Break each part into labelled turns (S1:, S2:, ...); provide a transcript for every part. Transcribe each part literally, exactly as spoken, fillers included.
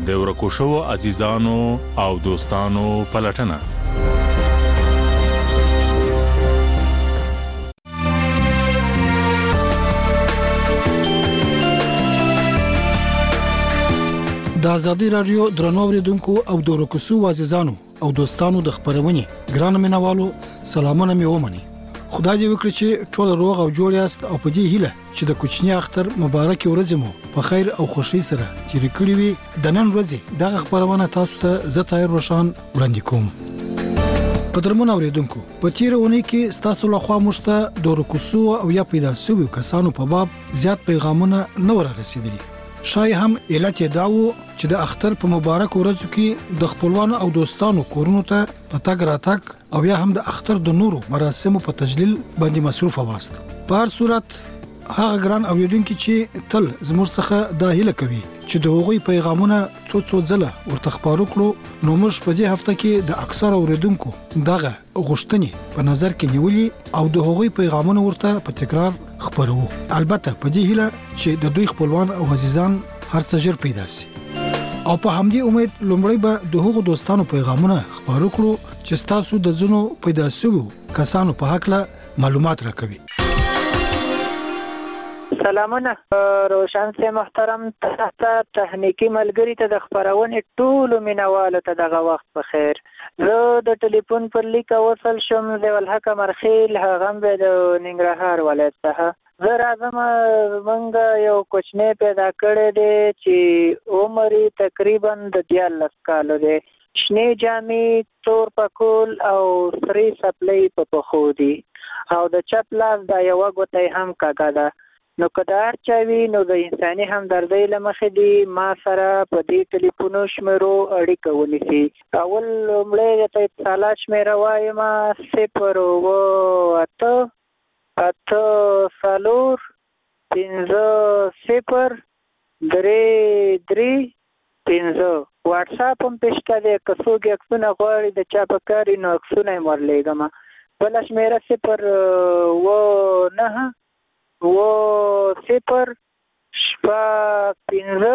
S1: د ورکو شو عزیزانو او دوستانو پلټنه.
S2: د آزادی رادیو درنو اوریدونکو او د ورکو شو عزیزانو او دوستانو د خبرونې ګران مینوالو سلامونه مې ومني. خدای دې وکړي چې ټول روغ او جوړ یاست او په دې هیله چې د کوچنی اختر مبارک ورځ مو په خیر او خوشحالي سره تیر کړی وي. د نن ورځې دغه خبرونه تاسو ته زه طاهر روشان وړاندې کوم. قدرمن اوریدونکو په تیرونه کې ستاسو لخوا مشته د ورکو شو او یا پیدا شوی کسانو په باب زیات پیغامونه نه ورسېدلي. شای هم علت داو چې د اختر په مبارک ورځ کې د خپلوانو او دوستانو کورونو ته پتاګ راتګ او یا هم د اختر د نورو مراسمو په تجلیل باندې مصروف واست. په هر صورت هغه ګران اوریدونکو چې تل زموږ څخه د هیله کوي چې د هغوی پیغامونه څو څو ځله ورته خبرو کړو، نو موږ په دې هفته کې د اکثر اوریدونکو دغه غوښتنې په نظر کې نیولې او د هغوی پیغامونه ورته په تکرار خبرو. البته په دې هیله چې د دوی خپلوان او عزیزان هر څه ژر پیدا شي. او په همدې امید لومړی به د هغو دوستانو پیغامونه خبرو کړو چې تاسو د ځنو پیدا شوو کسانو په حق له معلومات راکوي.
S3: سلامونه روشن سي محترم تاسو تخنیکی ملګری ته د خبرونې ټول مینوالو ته دغه وخت په خیر. زه د ټلیفون پر لیک وصل شم د ولحق مرخیل هغه به د ننګرهار ولایت څخه. زه راځم موږ یو کوچنی پیدا کړی دی چې عمر تقریبا د دیارلس کالو دی. شنې جامې، تور پکول او سرې سپلۍ په پښو دي او د چپ لاس د یوه ګوتې هم کږه ده. نو کدار چاوي نو د انساني همدردۍ له مخې دی ما سره په دې ټلیفونو شمیرو اړیکه ونیسي. اول لومړی ته اتصالات شمیره وایم صفر اوه اته اته څلور پنځه صفر درې درې پنځه. واټساپ هم پې شته دی، که څوک یې عکسونه غواړي د چا په کار وي نو عکسونه یې ورلیږم. بله شمیره صفر اوه نهه اوه صفر شپږ پنځه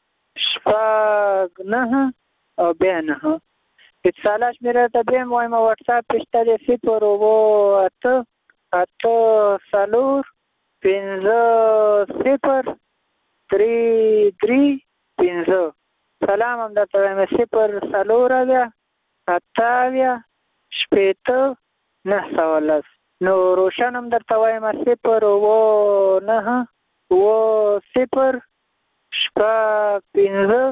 S3: شپږ نهه او بیا نهه. اتصالات شمیره ته بیا هم وایم واټساپ پې شته دی صفر اوه اته اته څلور پنځه صفر درې درې پنځه. سلام هم درته وایم صفر څلور اویا اته اویا شپېته نهه سوه لس. نو روشن هم درته وایم صفر اوه نهه اوه صفر شپږ پنځه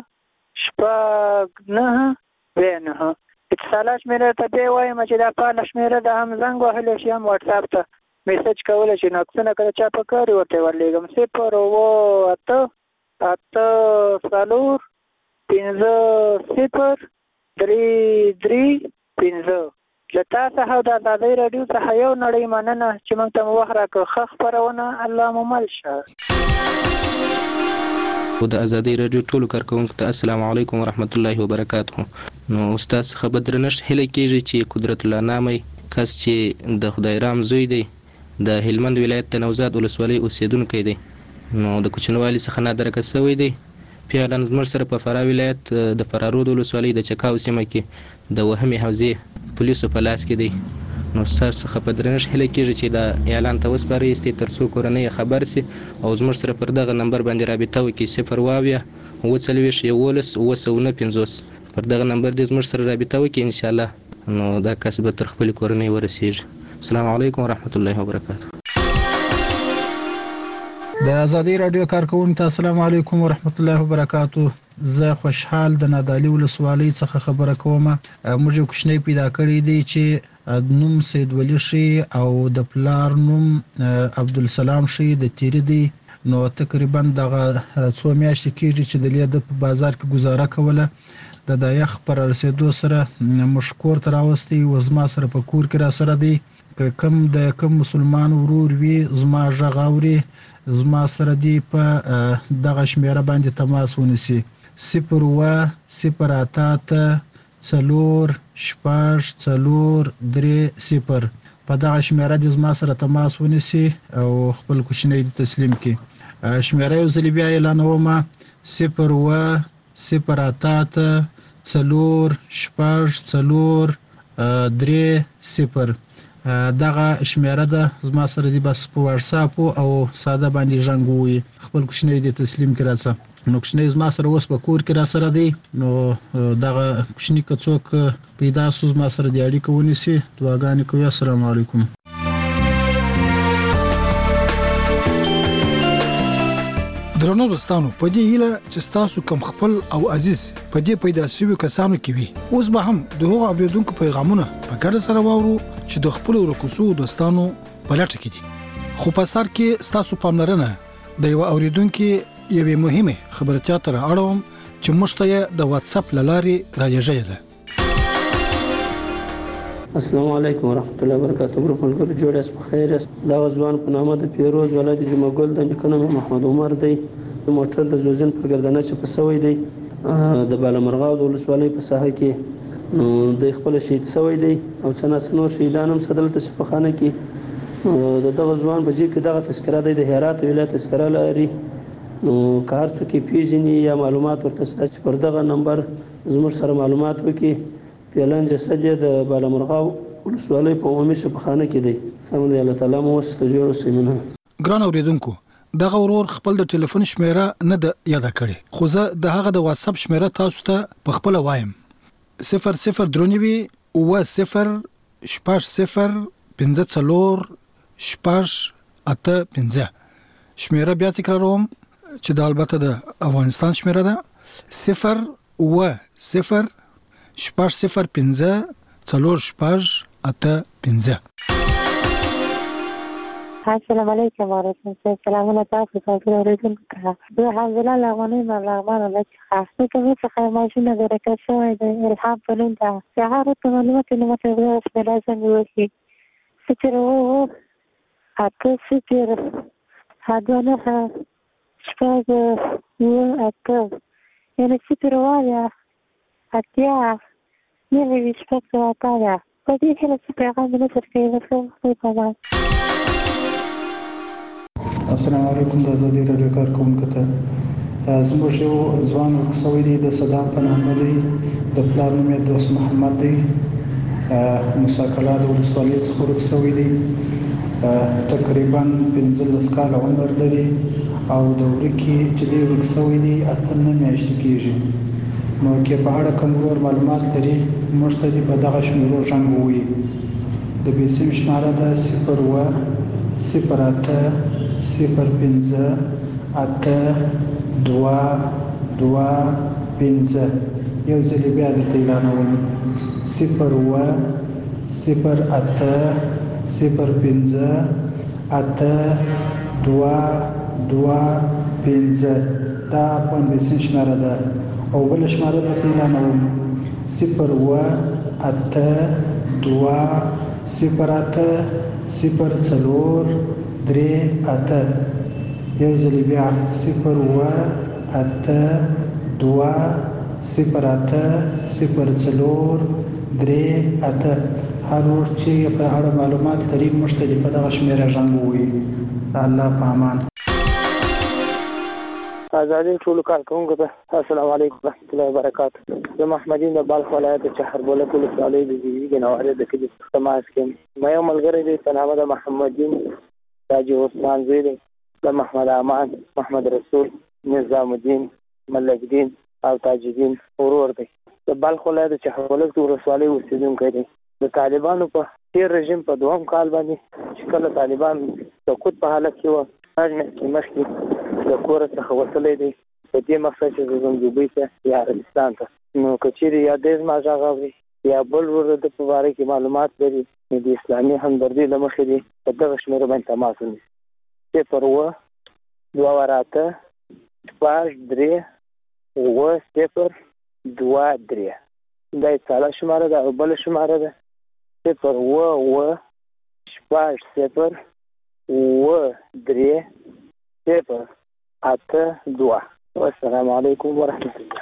S3: شپږ نهه بیا نهه. اتصالات شمیره ته بیا وایم چې دا فعاله شمیره ده، هم زنګ وهلی شي هم واټساپ ته میسج کولی شي نو عکسونه که د چا په کار ورته ورلیږم. صفر اوه اته اته څلور پنځه صفر درې درې پنځه. له تا څخه د آزادۍ راډیو څخه یو نړۍ مننه چې موږ ته مو وخت راکړ. ښه خپرونه الله مو مل شه.
S4: د آزادۍ راډیو ټولو کارکوونکو ته السلام علیکم ورحمت الله وبرکاته. نو استاد څخه به درنښت هیله کېږي چې قدرت الله نامې کس چې د خدای رام زوی دی د هلمند ولایت د نوزاد ولسوالۍ اوسیدونکی دی، نو د کوچنوالي څخه نادرکه شوی دی. پیاله زموږ سره په فراه ولایت د فرارود ولسوالۍ د چکاو سیمه کې د وهمې حوزې پولیسو په لاس کې دی. نو ستاسو څخه په درنښت هیله کېږي چې دا اعلان ته وسپارئ تر څو کورنۍ خبر سي او زموږ سره پر دغه نمبر باندې رابطه وکړي صفر اویا اووه څلوېښت یولس اووه سوه نه پنځوس. پر دغه نمبر دې زموږ سره رابطه وکړي ان شاء الله، نو دا کس به تر خپلې کورنۍ ورسیږي. السلام علیکم ورحمت الله وبرکاته.
S2: د آزادۍ راډیو کارکوونکو ته السلام علیکم ورحمت الله وبرکاته. زه خوشحال د نادعلي ولسوالۍ څخه خبره کوم. موږ یو کوچنی پیدا کړی دی چې نوم سید ولی شي او د پلار نوم عبدالسلام شي د تیری دی. نو تقریبا دغه څو میاشتې کېږي چې د لید په بازار کې گزاره کوله. د دایخ پر رسیدو سره مشکور تر راوستي و زما سره په کور کې را سره دی. که کم د کم مسلمان ورور وي زما غږ اوري زما سره دی په دغه شمیره باندې تماس ونیسي صفر اووه صفر اته اته څلور شپږ څلور درې صفر. په دغه شمیره د زما سره تماس ونیسي او خپل کوچنی تسلیم کړي. شمیره یو ځل بیا اعلانوم صفر اووه
S5: صفر اته اته څلور شپږ څلور درې صفر. دغه شمیره ده زما سره دی بس په واتس اپ او ساده باندې ژوند وي. خپل کوشنۍ دې تسلیم کړه څه نو کوشنۍ زما سره اوس په کور کې را سره دی نو دغه کوشنۍ که څوک پیدا سو زما سره دی اړیکه ونیسي. دعاګانې کوي. السلام علیکم.
S2: درنو دوستانو په دې هیله چې تاسو کوم خپل او عزیز په دې پیدا شوی کسانو کې وي اوس به هم د هغو اوریدونکو پیغامونه په ګډه سره واورو چې د خپل ورکوسو دوستانو په لټه کې دي. خو په سر کې تاسو پاملرنه د یو اوریدونکو یوې مهمه خبرتیا تر اړوم چې مشته د واتس اپ لارې راځي ده.
S6: السلام علیکم ورحمت الله وبرکاته. برخل ګر جوړاس په خیر. دا ځوان په نامه د پیروز ولایت جمعه ګل د نکنه محمد عمر دی. موټر د زوزن پر ګردنه چې په سوي دی د بالامرغاو د ولسوالۍ په ساحه کې نو د خپل شهید سوي دی او څنګه څنور شهیدان هم صدلته په خانه کې د دغه ځوان په جیب کې دغه تذکره دی د هرات ولایت تذکره لري. نو کار څه کې پیژني یا معلومات ورته سچ پر دغه نمبر زموږ سره معلومات وکي. پیلان جسد د بالامرغاو ولسوالۍ په عمومي شفاخانه کې دی. سم دی الله تعالی مو وسته جوړ سیمنه.
S2: ګران اوریدونکو دغه ورور خپل د ټلیفون شمیره نه د یاد کړي خو زه د هغه د واتس اپ شمیره تاسو ته په خپل وایم صفر صفر درونوي او صفر شپږ صفر پنځه څلور شپږ اته پنځه. شمیره بیا تکراروم چې د البته د افغانستان شمیره ده صفر او صفر شپږ صفر پنځه څلور شپږ اته پنځه.
S7: السلام علیکم ورحمۃ اللہ. سلامونه تاسو ته ورسېږم. زه حمزه لغمنی ملغمان لچخه کومه څه ماشینه درکه شوې ده الهام پلون ده سهار ته معلومات نه مته ورس په لازم وي فکر وو اته فکر هدانه شپږ وو اته یعنی فکر وایا اتیا نه وی شپږ وایا په دې کې څه پیغام نه ترکي وسو په پاس.
S5: السلام علیکم. د ازادي راډیو کارکونکو ته زموږ یو ځوان ورکسوی دی د صدام په نامه دی د پلار نوم یې دوست محمد دی موسی کلا د ولسوالۍ څخه ورکسوی دی تقریبا پنځلس کاله عمر لري او د ورکې چې دی ورکسوی دی اته نه میاشتې کېږي. نو کې په اړه کوم ورور معلومات لري موږ ته دې په دغه شمیرو ژوند ووایي. د بیسیم شماره ده صفر اوه صفر اته صفر پنځه اته دوه دوه پنځه. یو ځل بیا درته اعلانوم صفر اوه صفر اته صفر پنځه اته دوه دوه پنځه. دا پنځه شماره ده او بل شماره درته اعلانوم صفر اوه اته دوه صفر اته صفر څلور درې اته. یو ځل بیا صفر اوه اته دوه صفر اته صفر څلور درې اته. هر ورځ چې په اړه معلومات لري موږ ته په دغه شمیره ژوند ووایي. الله په امان.
S3: ازادي ټول کارکونکو ته السلام علیکم ورحمۃ اللہ وبرکاتہ. زه محمدین د بلخ ولایت چهربوله ولسوالۍ د زیږې نواره د کلي تماس کې مې یو ملګری دی په نامه د محمدین تاج عثمان زوی دی د محمد امان محمد رسول نظام الدین ملک دین او تاج الدین ورور دی. د بلخ ولایت چهربوله ولسوالۍ اوسیدونکی دی. د طالبانو په تیر رژیم په دوهم کال باندې چې کله طالبان سقوط په حالت کې وو هغه مخکې د کور څخه وصلې دی په دې مقصد چې زموږ دوبۍ ته یا عربستان ته نو کچېرې یا دیز ما ژغاوي یا بل ورته د په اړه کې معلومات لري د اسلامي همدردي لمخې دی په دغه شمیره باندې تماس ونیسي صفر اوه دوه اته شپږ درې اوه صفر دوه درې. دا یې څاله شماره ده او بله شماره ده صفر اوه اوه شپږ صفر اوه درې صفر اته دوه. والسلام علیکم ورحمۃ الله.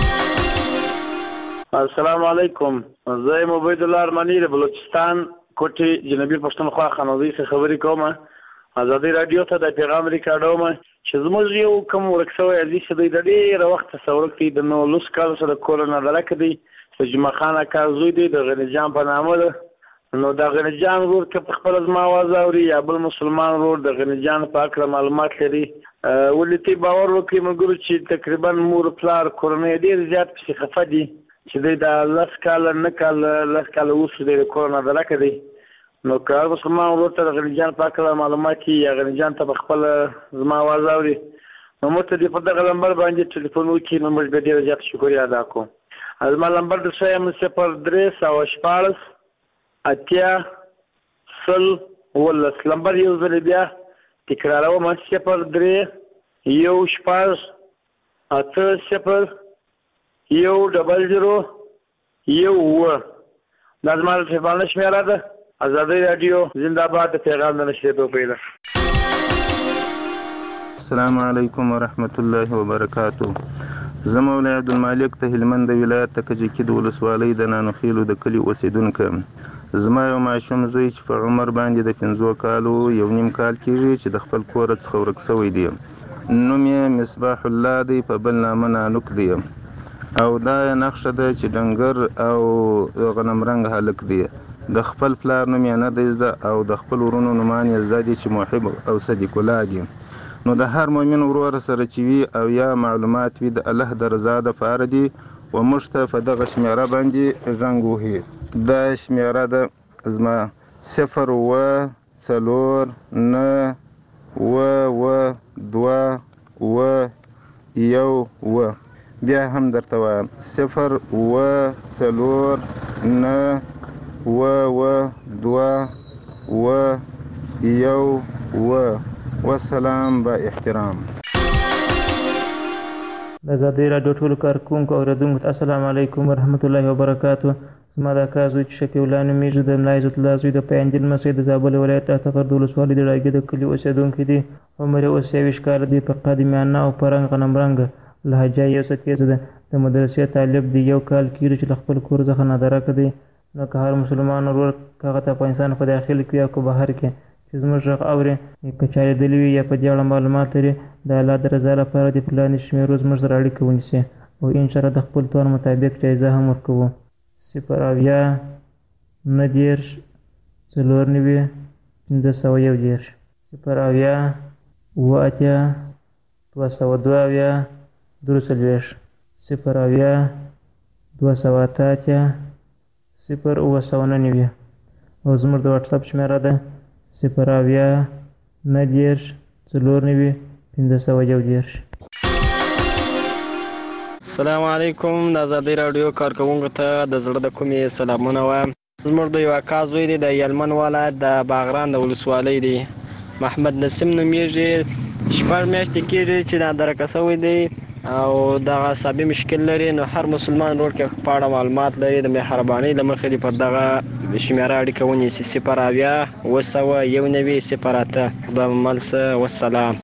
S8: السلام علیکم. زه یم عبید الله ارمنی د بلوچستان کوټې جنوبي پښتونخوا خانوزي څخه خبرې کوم ازادي رادیو ته د پیغام ریکارډوم چې زموږ یو کوم ورک شوی عزیز دی د ډېره وخته څورک دی د نو لوس کال سره کورونه درک دی چې جمعه خان اکا زوی دی د غنی جان په نامه ده نو د غنی جان ورور که په خپل زما आवाज اوري یا بل مسلمان ورور د غنی جان په اړه معلومات لري ولې باور وکړي موږ چې تقریبا مور پلار کورونه ډېر زیات په خفه دي چې د لاس کال نه کال لاس کال اوس د کورونه درک دی نو که مسلمان ورور ته د غنی جان په اړه معلومات یا غنی جان ته خپل زما आवाज اوري نو مته د په دغه نمبر باندې ټلیفون وکړي نو موږ به ډېر زیات شکریا ادا کوو. زما نمبر د سیم صفر درې سوه شپاړس اتیا سل ولس نمبر یو ځل بیا تکراروم صفر درې یو شپاړس اته صفر یو ډبل زیرو یو اووه دا زما د ټلیفون شمېره ده. ازادي رادیو زنده باد د پیغام د نشریدو پیدا.
S9: السلام علیکم ورحمت الله وبرکاته. زه مولوی عبدالمالک د هلمند ولایت د کجکي د ولسوالۍ د نانوخیلو د کلي اوسیدونکی یم. زما یو ماشوم زوی چې په عمر باندې د پنځو کالو یو نیم کال کېږي چې د خپل کوره څخه ورک شوی دی. نوم یې مصباح الله دی په بل نامه نانوک دی او دا نقشه ده چې ډنګر او غنمرنګ هلک دی. د خپل پلار نوم یې نه دی زده او د خپل ورونو نومان یې زده دي چې محب او صدیق الله دي. نو د هر مؤمن ورور سره چې وي او یا معلومات وي د الله د رضا دپاره دي و موږ ته په دغه شمېره باندې زنګ وهي. دا شمېره ده زما صفر اووه څلور نه اووه اووه دوه اووه یو اووه. بیا هم درته وایم صفر اووه څلور نه اووه اووه دوه اووه یو اووه. والسلام با احترام.
S10: د ازادي راډیو ټولو کارکوونکو او اوریدونکو ته السلام علیکم ورحمت الله وبرکاتو. زما د اکا زوی چې شفیع الله نومیږي د ملا عزت الله زوی د پیانجل مسجد د زابل ولایت اتغر د ولسوالۍ د ډاګې د کلي اوسېدونکی دی. عمر یې اوس یویشت کاله دی. په قادمیانه او په رنګ غنمرنګه لهجه یې اوسه تیزه ده. د مدرسې طالب دی. یو کال کېږي چې له خپل کور څخه نادرکه دی. نو که هر مسلمان ورور که هغه ته افغانستان په داخل کې یا که بهر کې چې زموږ غږ اوري که چا لیدلي وي یا په دې اړه معلومات لري د الله د رضا لپاره د په لاندې شمېرو زموږ سره اړیکه ونیسي او انشاءالله د خپل توان مطابق جایزه هم ورکوو. صفر اویا نهه دېرش څلور نوي پنځه سوه یو دېرش صفر اویا اووه اتیا دوه سوه دوه اویا درې څلوېښت صفر اویا دوه سوه اته اتیا صفر اووه سوه نهه نوي او زموږ د واټساپ شمېره ده صفر اویا نهه دېرش څلور نوي پنځه سوه یو دېرش.
S11: السلام علیکم. د ازادي راډیو کارکوونکو ته د زړه د کومې سلامونه وایم. زموږ د یو اکا زوی دی د هلمند ولایت د باغران د ولسوالۍ دی. محمد نسیم نومیږي. شپږ میاشتې کېږي چې نادرکه شوی دی او دغه اعصابي مشکل لري. نو هر مسلمان ورور کې په اړه معلومات لري د مهربانۍ له مخې دې پر دغه شمېره اړیکه ونیسي صفر اویا اووه سوه یو نوي صفر اته. خدای مو مل شه. والسلام.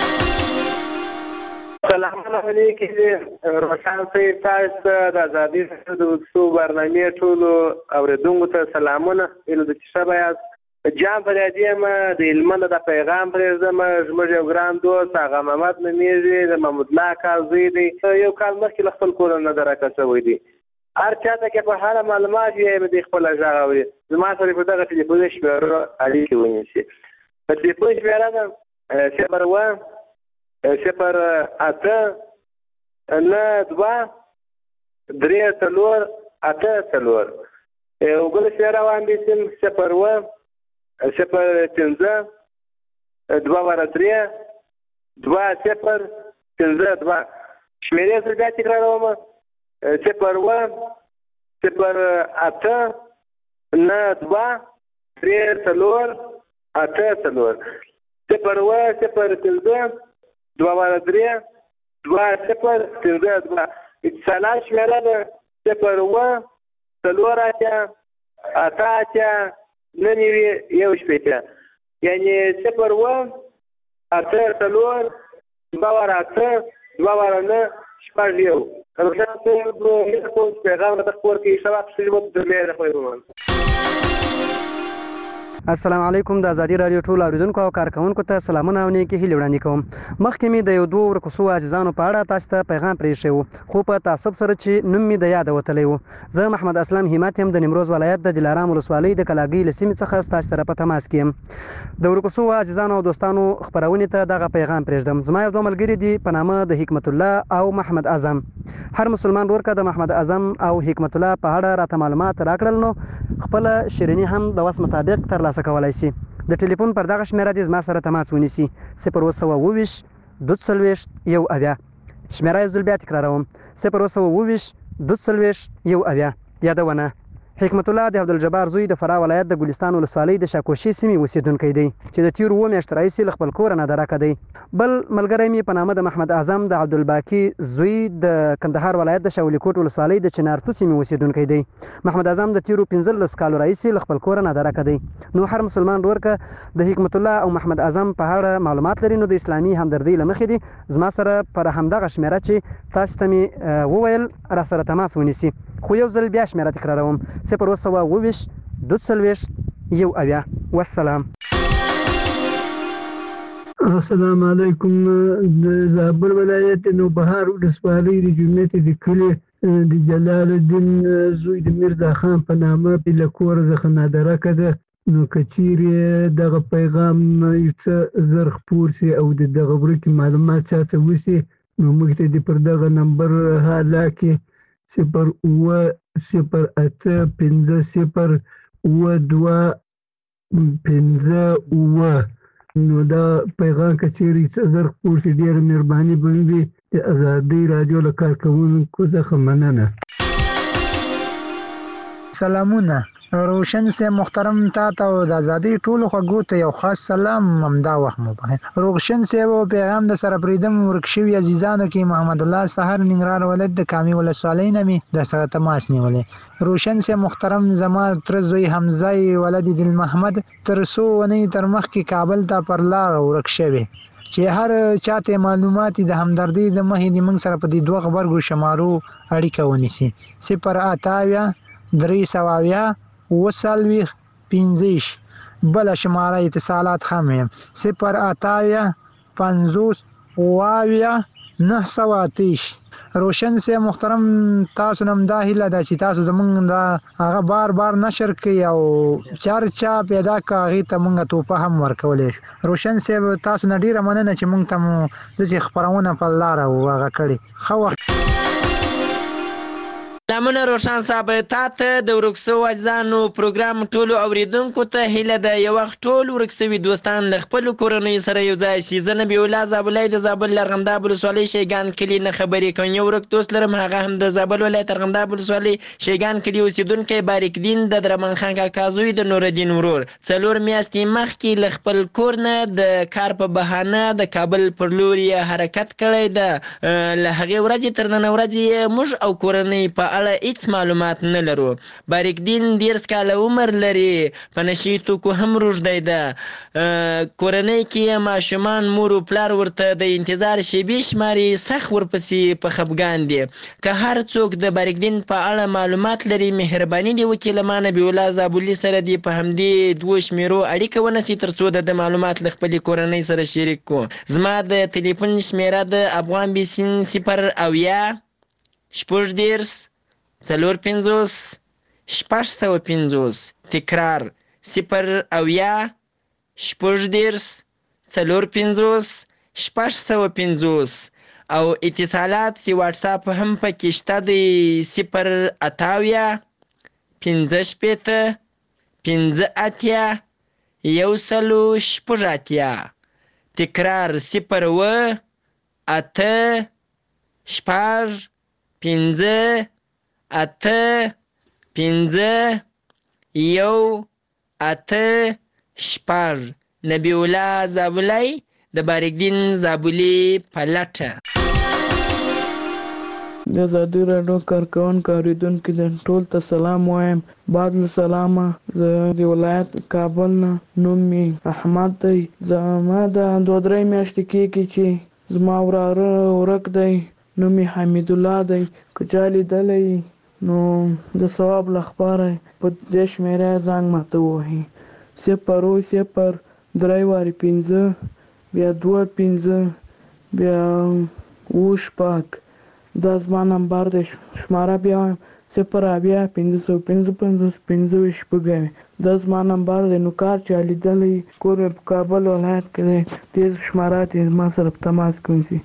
S12: سلامونه علیکم. روشن صاحب تاسو ته د ازادي راډیو د وڅو برنامې ټولو اورېدونکو ته سلامونه. هیله ده چې ښه به یاست. جان فریادي یم د هلمند د پیغام پرېږدم. زموږ یو ګران دوست هغه محمد نومیږي د محمود الله اکا زوی دی. یو کال مخکې له خپل کوره نادرکه شوی دی. هر چاته کې په هره معلومات وي به د خپله غږ اوري. زما سره په دغه ټلیفون شمېرو اړیکې ونیسي. په ټلیفون شمېره ده صفر اووه صفر اته نه دوه درې څلور اته څلور. یو بل شمېره واخیستم صفر اووه صفر پنځه دوه واره درې دوه صفر پنځه دوه. شمېرې زه بیا تکراروم صفر اووه صفر اته نه دوه درې څلور اته څلور صفر اووه صفر پنځه دوه واره درې دوه صفر پنځه دوه. اتصالات شمېره ده صفر اووه څلور اتیا اته اتیا نه نوي یو شپېته. یعنې صفر اووه اته څلور دوه واره اته دوه واره نه شپږ یو. روشن صاحب هیله کوم چې پیغام راته خپور کړي. ښه وخت ښه ژوند د مې د خدای په امان.
S13: السلام علیکم. د ازادي رادیو ټول اوریدونکو او کارکونکو ته سلامونه او نیکی هیلې وړاندې کوم. مخکې مې د یو دوه ورکوسو عزیزانو په اړه تاسو ته پیغام پرېښی و، خو په تعصب سره چې نوم مې د یاده وتلی و. زه محمد اسلم همت یم، د نیمروز ولایت د دلارام ولسوالۍ د کلاګۍ له سیمې څخه ستاسو سره په تماس کې یم. د ورکوسو عزیزانو او دوستانو خپرونې ته دغه پیغام پرېږدم. زما یو دوه ملګري دي په نامه د حکمت الله او محمد اعظم. هر مسلمان ورور که د محمد اعظم او حکمت الله په اړه راته معلومات راکړل نو خپله شیریني هم د وس مطابق ترلاسه کولی شي. د ټلیفون پر دغه شمیره دې زما سره تماس ونیسي: صفر اووه سوه اووه ویشت دوه څلوېښت یو اویا. شمیره یو ځل بیا تکراروم: صفر اووه سوه اووه ویشت دوه څلوېښت یو اویا. یادونه: حکمت الله د عبدالجبار زوی د فراه ولایت د ګلستان ولسوالۍ د شاکوشي سیمې اوسېدونکی دی چې د تېرو اووه میاشتو راهیسې له خپل کوره نادرکه دی. بل ملګری مې په نامه د محمد اعظم د عبدالباقي زوی د کندهار ولایت د شاولي کوټ ولسوالۍ د چنارتو سیمې اوسېدونکی دی. محمد اعظم د تېرو پنځلس کالو راهیسې له خپل کوره نادرکه دی. نو هر مسلمان ورور که د حکمت الله او محمد اعظم په اړه معلومات لري نو د اسلامي همدردۍ له مخې دې زما سره پر همدغه شمیره چې تاسو ته مې وویل را سره تماس ونیسي. خو یو ځل بیا شمیره تکراروم: صفر اووه سوه اووه ویشت دوه څلوېښت یو اویا. والسلام.
S14: السلام علیکم. د زابل ولایت نوبهار ولسوالۍ د جومات د کلي د جلال الدین زوی د میرزا خان په نامه له کوره څخه نادرکه ده. نو که چیرې دغه پیغام یو څه زر خپور سي او د دغه ورکې معلومات چاته وسي نو موږ ته دې پر دغه نمبر حالا کې صفر اووه صفر اته پنځه صفر اووه دوه پنځه اووه نو دا پیغام که چیرې څه زر خپور سي ډېره مهرباني به وي. د ازادۍ راډیو له کارکوونکو څخه مننه.
S15: سلامونه. روشن سے محترم تا ته د ازادۍ ټولو خوږو ته یو خاص سلام همدا وخت مو بخیر. روشن سے و پیغام د سره پریدم ورک شوي عزیزانو کې محمد الله سحر ننګرهار ولایت د کامي ولسوالۍ نه مې د سره تماس نیولې. روشن سے محترم زما تر زوی حمزه ولد دل محمد تر څو ونې تر مخکې کابل ته پر لار ورک شوی چې هر چاته معلومات د همدردۍ د مخې د موږ سره په دې دوه غبرګو شمارو اړیکه ونیسي: صفر اته اویا درې سوه اویا اووه څلوېښت پنځه. بله شماره اتصالات هم یم: صفر اته اویا پنځوس اووه اویا نهه سوه اته. روشن سے محترم تاسو نم دا هیله ده چې تاسو زمونږ دا هغه بار بار نشر کړئ او چرچا پیدا کړه هغې ته مونږ توپه هم ورکولی شو. روشن صاحب تاسو نه ډېره مننه چې مونږ ته مو داسې خپرونه په لاره هغه کړې. ښه وخت.
S16: سلامونه روشن صاحب، تا ته د ورک سوو عزیزانو پروګرام ټولو اوریدونکو ته هیله ده یو وخت ټول ورک سوي دوستان له خپلو کورنیو سره یو ځای شي. زه نبي الله زابلی د زابل ارغنداب ولسوالۍ شیګان کلي نه خبرې کوم. یو ورک دوست لرم هغه هم د زابل ولایت ارغنداب ولسوالۍ شیګان کلي اوسېدونکی باریک دین د درمان خان کاکا زوی د نورالدین ورور. څلور میاشتې مخکې له خپل کور نه د کار په بهانه د کابل پر لور یې حرکت کړی ده. له هغې ورځې تر نن ورځې موږ او کورنۍ په اړه هیڅ معلومات نه لرو. باریک دین ډېر کاله عمر لري، په نشي توکو هم روږدی ده. کورنۍ کې ماشومان مور و پلار ورته د انتظار شیبې شماري، سخت ورپسې په خفګان دي. که هر څوک د باریک دین په اړه معلومات لري مهرباني دې وکړي له ما نبي الله زابلي سره دې په همدې دوو شمیرو اړیکه ونیسي تر څو د معلومات له خپلې کورنۍ سره شریک کړو. زما د تلیفون شمیره د افغان بیسین صفر اویا شپږ دېرش څلور پنځوس شپږ سوه پنځوس. تکرار: صفر اویا شپږ دېرش څلور پنځوس شپږ سوه پنځوس. او اتصالات سی واټساپ هم پکې شته دی: صفر اته اویا پنځه شپېته پنځه اتیا یو سلو شپږ اتیا. تکرار: صفر اوه اته شپږ پنځه اته پنځه یو اته شپږ. نبی الله زابلی د باریک دین زابلي په لټه.
S17: د ازادي راډیو کارکوونکو اورېدونکو ته ټول ته سلام وایم. بعد له سلامه زه د ولایت کابل نه، نوم مې احمد دی. زما د دوه درې میاشتې کېږي چې زما وراره ورک دی، نوم یې حمید الله دی. که چا لیدلی نو د ثواب لپاره په دې شمېره زنګ ماته ووهي: صفر اوه صفر درې وارې پنځه بیا دوه پنځه بیا اوه شپږ دا زما نمبر دی. شماره بیا وایم صفر اویا پنځه سوه پنځه پنځوس پنځه ویشت شپږ دا زما نمبر دی. نو کار چا لیدلی کور مې په کابل ولایت کې دی دې شماره ته زما سره په تماس کې ونیسي.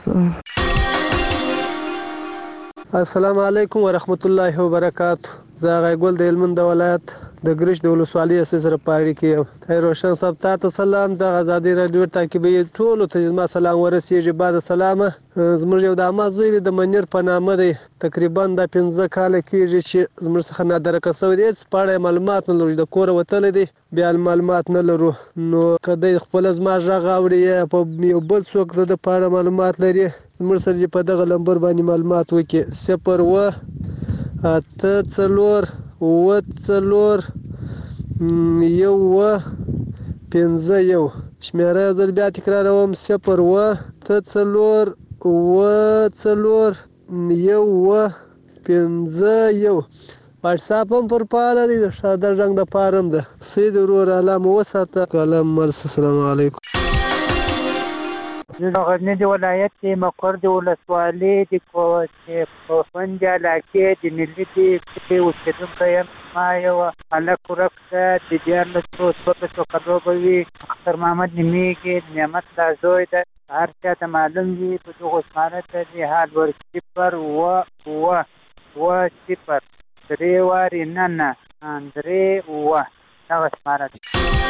S13: السلام علیکم ورحمت الله وبرکاتو. زه هغه ګل د هلمند ولایت د ګرش د ولسوالۍ اسې سره په اړیکه یم. طاهر روشن صاحب تا ته سلام. د ازادي راډیو تعقیبوي ټولو ته زما سلام ورسیږي. بعد سلامه زموږ یو د عامه زوی دی د منیر په نامه دی. تقریبا دا پنځه کاله کېږي چې زموږ څخه نادرکه شوی دی. هېڅ په اړه یې معلومات نه لرو. د کوره وتلی دی بیا معلومات نه لرو. نو که دی خپله زما غږ اوري یا په یو بل څوک د ده په اړه معلومات لري زموږ سره دې په دغه نمبر باندې معلومات وکړي. صفر اوه اته څلور اوه څلور یو اوه پنځه یو. شمېره یو ځل بیا تکراروم صفر اوه اته څلور اوه څلور یو اوه پنځه یو. واټساپ هم پر فعاله دی. د ساده رنګ دپاره هم ده. سید ورور الله مو وساته. کلام مرسه. السلام علیکم.
S18: زه د غزني ولایت د مقر د ولسوالۍ د کوفند علاقې د ملي د کې اوسېدونکی یم. ما یو هلک ورک ده د دیارلسو څوارلسو کلو به وي. اختر محمد نومېږي. نعمت الله زوی ده. هر چا ته معلوم وي په دغو شماره ته د حال ور صفر اوه اوه اوه صفر درې وارې نه نه درې اوه دغه شماره ده.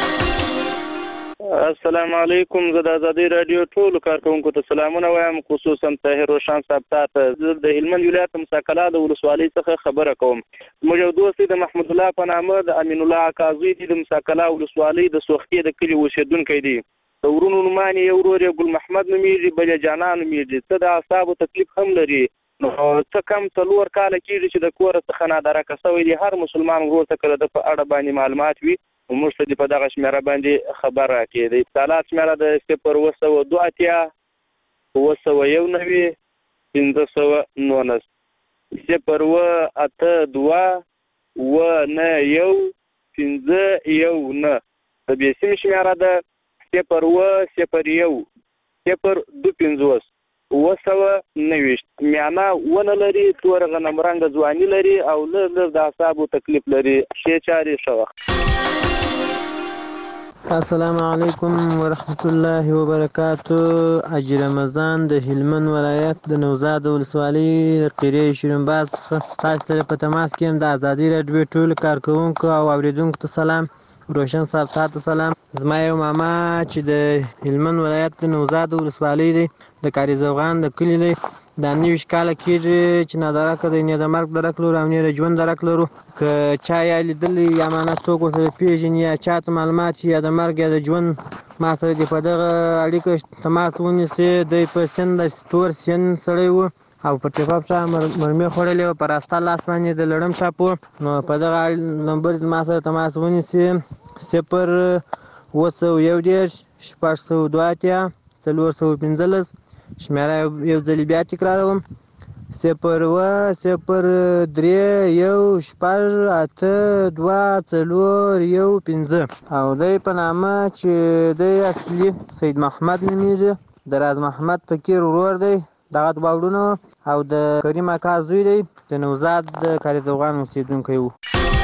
S19: السلام علیکم. زه د ازادي راډیو ټولو کارکوونکو ته سلامونه وایم، خصوصا طاهر روشن صاحب ته. زه د هلمند ولایت مساکلا د ولسوالۍ څخه خبره کوم. زموږ یو دوست دی د محمود الله په نامه د امین الله اکا زوی دی. د مساکلا ولسوالۍ د سوختې د کلي اوسېدونکی دی. د ورونو نومان یې یو ورور یې ګل محمد نومېږي، بل یې جانا نومېږي. څه د اعصابو تکلیف هم لري. نو څه کم څلور کاله کېږي چې د کوره څخه نادرکه شوی دی. هر مسلمان ورور ته که د ده په اړه باندې معلومات وي موږ ته دې په دغه شمېره باندې خبر راکړي. د اتصالات شمېره د صفر اوه سوه دوه اتیا اوه سوه یو نوي پنځه سوه نولس صفر اوه اته دوه اوه نه یو پنځه یو نه. د بېسیم شمېره ده صفر اوه صفر یو صفر دوه پنځوس اوه سوه نوېشت. میانه ونه لري، تور غنم رنګه ځواني لري او لږ لږ د اعصابو تکلیف لري. ښې چارې ښه وخت.
S20: السلام علیکم ورحمت الله وبرکاتو. حاجي رمضان د هلمند ولایت د نوزاد ولسوالۍ د قریه شیرینباز څخه تاسو سره په تماس کې یم. د ازادي راډیو ټولو کارکوونکو او اورېدونکو ته سلام. روشن صاحب تا ته سلام. زما یو ماما چې د هلمند ولایت د نوزاد ولسوالۍ دی د کاري زوغان د کلي دی. دا نویشت کاله کېږي چې نادرکه دی. نه د مرګ درک لرو او نه د ژوند درک لرو. که چا یا لیدلی یا معنی څوک ورسره پېژني یا چا ته معلومات یا د مرګ یا د ژوند ما سره دې په دغه اړیکه تماس ونیسي. دی په سن د تور سن سړی و او په ټیپاپ شا مرمۍ خوړلې وه. په راسته لاس باندې د لړم ټاپ و. نو په دغه نمبر ما سره تماس ونیسي. صفر اوه سوه یو دېرش شپږ سوه دوه اتیا څلور سوه پنځلس. شمېره یو ځلې بیا تکراروم صفر اوه صفر درې یو شپږ اته دوه څلور یو پنځه. او دی په نامه چې دی اصلي سید محمد نومېږي. د راز محمد فقیر ورور دی. دغه دوه وروڼه او د کریم اکا زوی دی. د نوزاد د کاري زوغان اوسېدونکی و.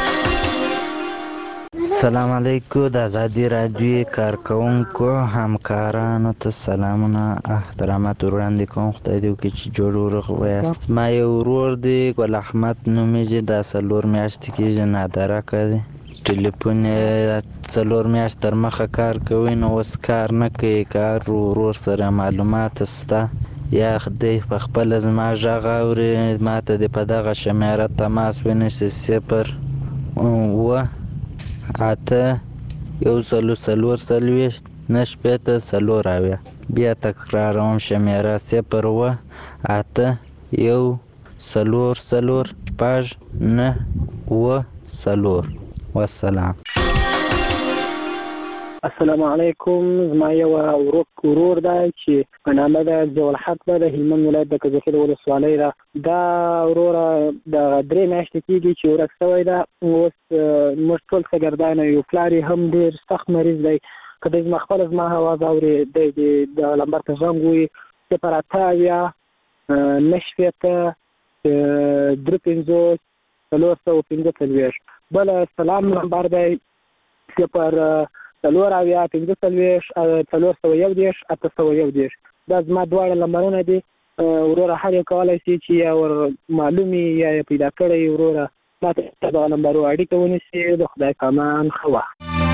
S21: السلام علیکم. د ازادي راډیو کارکوونکو همکارانو ته سلامونه احترامات وړاندې کوم. خدای دې وکړي چې جوړ ورغ ویاست. ما یو ورور دی ګل احمد نومېږي. دا څلور میاشتې کېږي نادرکه دی. ټلیفون یې څلور میاشت تر مخه کار کوي نو اوس کار نه کوي. کار ورور سره معلومات شته یا دی په خپله زما غږ اوري ما ته دې په دغه شمېره تماس ونیسي. صفر اوه اته یو سلو څلور څلوېښت نه شپېته څلور اویا. بیا تکراروم شمېره صفر اوه اته یو څلور څلور شپږ نه اوه څلور. والسلام.
S3: السلام علیکم. زما یو ورک ورور دی چې په نامه ده ضیاءالحق ده، د هلمند ولایت د کجکي ولسوالۍ ده. دا وروره د درې میاشتې کېږي چې ورک شوی ده. اوس موږ ټول شاګردان یو، پلار یې هم ډېر سخت مریض دی. که دی زما خپله زما اواز اوري، دی د لمبر ته زنګ ووایي صفر اته اویا نهه شپېته درې پنځوس څلور سوه پنځه څلوېښت. بله سلام نمبر دی صفر څلور اویا پنځه څلوېښت څلور سوه یو دېرش اته سوه یو دېرش. دا زما دواړه نمبرونه دي. وروره هر یو کولی شي چې یا ور معلوم یا یې پیدا کړی وروره ما ته دغه نمبرو اړیکه ونیسي. د خدای په امان، ښه وخت.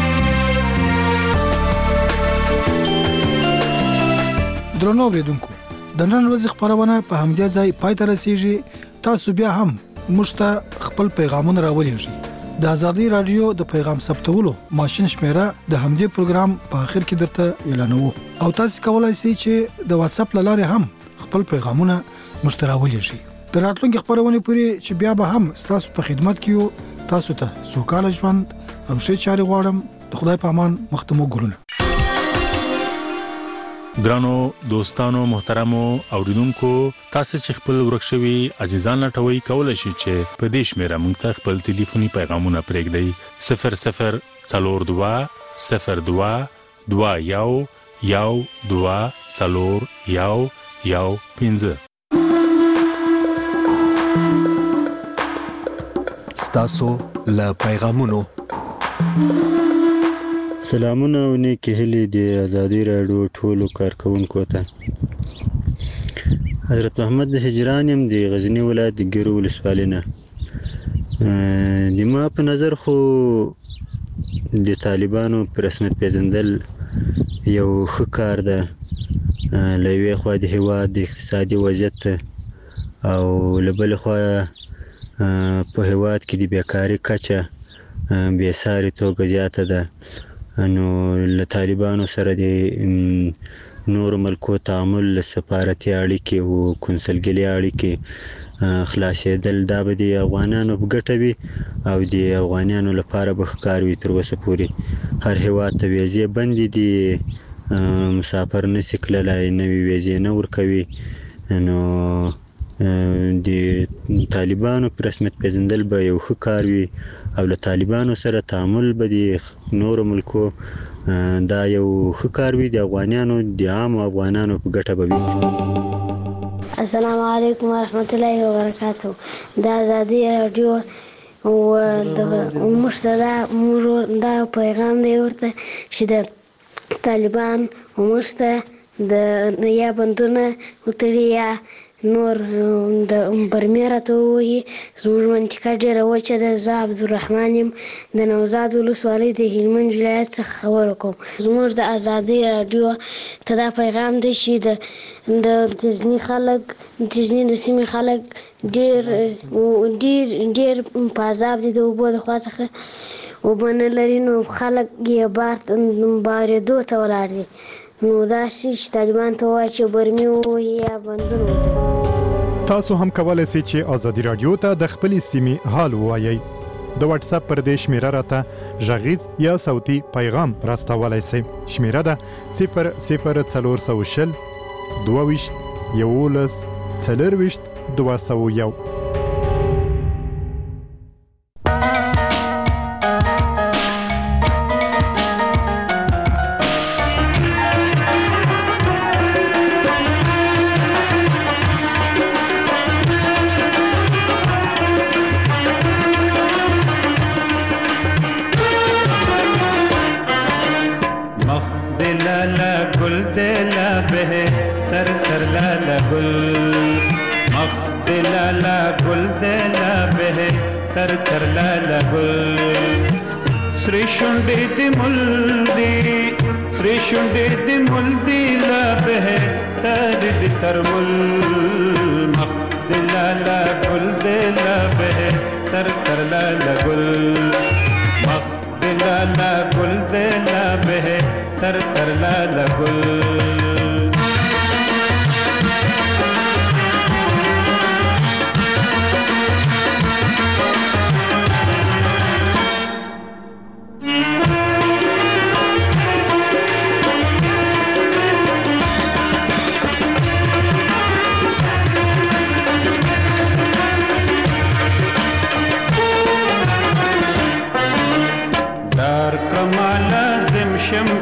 S2: درنو اورېدونکو، د نن ورځې خپرونه په همدې ځای پای ته رسېږي. تاسو بیا هم موږ ته خپل پیغامونه راولېږئ. د ازادي رادیو د پیغام ثبتولو ماشين شمیره د همدې پروګرام په اخر کې درته اعلانوو، او تاسو کولای شئ چې د واتس اپ لارې هم خپل پیغامونه مشتراولېږئ. تر راتلونکي خبرونه پورې چې بیا به هم تاسو په خدمت کې یو. تاسو ته سوکاله ژوند او ښه چارې غواړم. د خدای په امان، مختمو ګلونه.
S1: ګرانو دوستانو محترمو اوریدونکو، تاسو چې خپل ورکشوي عزیزان لټوي کولای شئ چې په دې شمیره مونږ ته خپل ټلیفوني پیغامونه پرېږدئ. صفر صفر څلور دوه صفر دوه دوه یو یو دوه څلور یو یو پنځه.
S22: ستاسو له پیغامونو
S23: سلامونه او نیکی هیلې د ازادي راډیو ټولو کارکونکو ته. حضرت محمد د هجران يم د غزنی ولایت د ګیرو ولسوالۍ نه. د ما په نظر خو د طالبانو په رسمیت پیژندل یو ښه کار ده. له یوې خوا د هېواد د اقتصادي وضعیت او له بلې خوا په هېواد کې د بیکاري کچه بې ساري توګه زیاته ده. نو له طالبانو سره د نورو ملکو تعامل، له سفارتي اړیکې او کنسلګرۍ اړیکې خلاصېدل، دا به د افغانانو په ګټه وي او د افغانانو لپاره به ښه کار وي. تر اوسه پورې هر هېواد ته ویزې بندې دي، مسافر نشي تللی، نوې ویزې نه ورکوي. نو د طالبانو په رسمیت پیژندل به یو ښه کار وي او له طالبانو سره تعامل به د نورو ملکو دا یو ښه کار وي، د افغانانو د عامو افغانانو په ګټه به وي.
S24: السلام علیکم ورحمت الله وبرکاتو. د ازادي رادیو او د موږ دا پیغام دی ورته چې د طالبان موږ ته د یا بندونه وتړي یا نور د برمې راته ووایي. زموږ منطقه ډېره وچه ده. زه عبدالرحمن یم، د نوزاد ولسوالۍ د هلمند ولایت څخه خبره کوم. زموږ د ازادۍ راډیو ته دا پیغام دی چې د غزني خلک، غزني د سیمې خلک ډېر ډېر ډېر په عذاب دي د اوبو د خوا څخه. اوبه نه لري، نو خلک یې بار بارېدو ته ولاړ دي. نو داسې چې طالبان ته ووایي چې برمې ووایي یا بندونه وتړي.
S22: تاسو هم کولای شئ چې ازادي رادیو ته د خپلې سیمې حال ووایئ. د واتس اپ پر دې شمیره راته غږیز یا صوتي پیغام راستولی شئ. شمیره ده صفر صفر څلور سوه شل دوه ویشت یولس څلرویشت دوه سوه یو.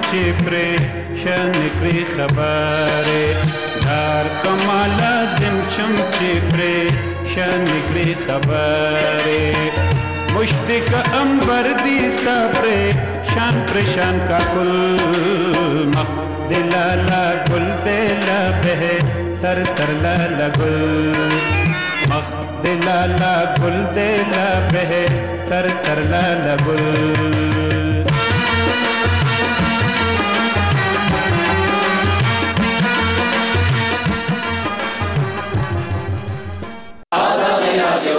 S4: چې پرې شنکړي خبرې دار کما لازم چم چې پرې شنکړي خبرې مشتق انبر دي ستا پرې شان پرشان کا کل مخ دلالا گل دلا بہ تر تر لالا گل مخ دلالا گل دلا بہ تر تر لالا گل
S5: آزادی رادیو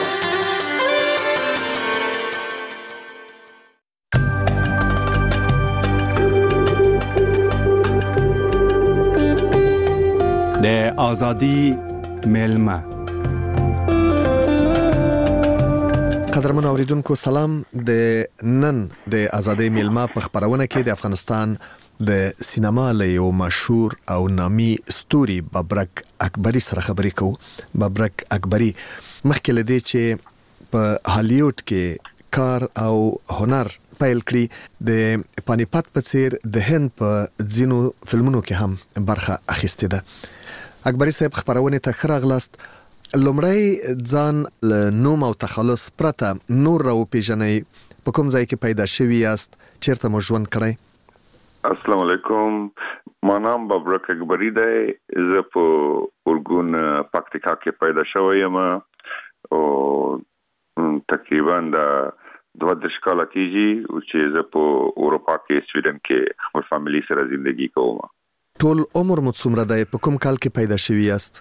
S6: د آزادی میلمه.
S7: قدرمن اوریدونکو سلام. د نن د آزادی میلمه په خبرونه کې د افغانستان د سینما له یو مشهور او نامي ستوري ببرک اکبری سره خبرې کوو. ببرک اکبری مخکې له دې چې په هالیوډ کې کار او هنر پیل کړی د پانیپت په څیر د هند په ځینو فلمونو کې هم برخه اخیستې ده. اکبری صاحب خبرونه ته خراغلاست. لومړی ځان له نوم او تخلص پرته نور راو پیژنې، په کوم ځای کې پیدا شوی یاست، چیرته مو ژوند کړی؟
S25: السلام علیکم، ما نام ببرک اکبری دی. زه په اورګون پکتیکا کې پیدا شوی یم او تقریبا د دوه دېرش کاله کېږي چې زه په اروپا کې سویډن کې خپل فامیلی سره ژوندګي کوم.
S7: ټول عمر مو څومره دی؟ په کوم کال کې پیدا شوی یاست؟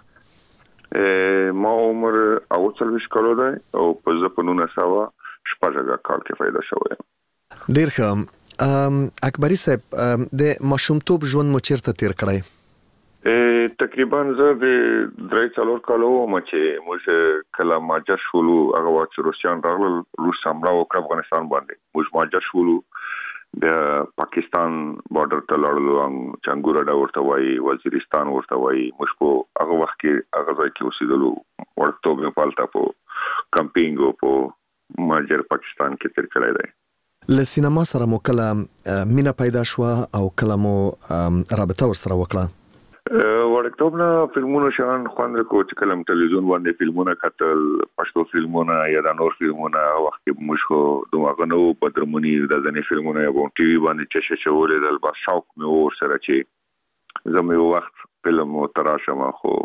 S25: ما عمر اوه څلوېښت کاله دی او په زه په نولس سوه شپږ کال کې پیدا شوی یم.
S7: ډېر ښه. اکبری صاحب د ماشومتوب ژوند مو چیرته تیر کړی؟
S25: تقریبا زه د درې څلور کاله وم چې موږ کله مهاجر شولو. هغه وخت چې روسیان راغلل، روس حمله وکړه افغانستان باندې، موږ مهاجر شولو. د پاکستان بارډر ته لاړلو، چنګور اډه ورته وایي، وزیرستان ورته وایي. موږ په هغه وخت کې هغه ځای کې اوسېدلو. وړکتوب مې پالته په کمپینګ او په مهاجر پاکستان کې تیر کړی دی.
S7: له سینما سره مو کله مینه پیدا شوه او کله مو رابطه ورسره وکړه؟
S25: وړکتوب نه فلمونو شان خوند کو چې کله ټلویزیون باندې فلمونه کتل، پښتو فلمونه یا د نور فلمونه. وخت کې موږ خو دماغه نو بدرمنی د ځنې فلمونه یا ټي وي باندې چې شولې د بس شوق مې ور سره چې زموږ یو وخت فلم او تراشه ما خو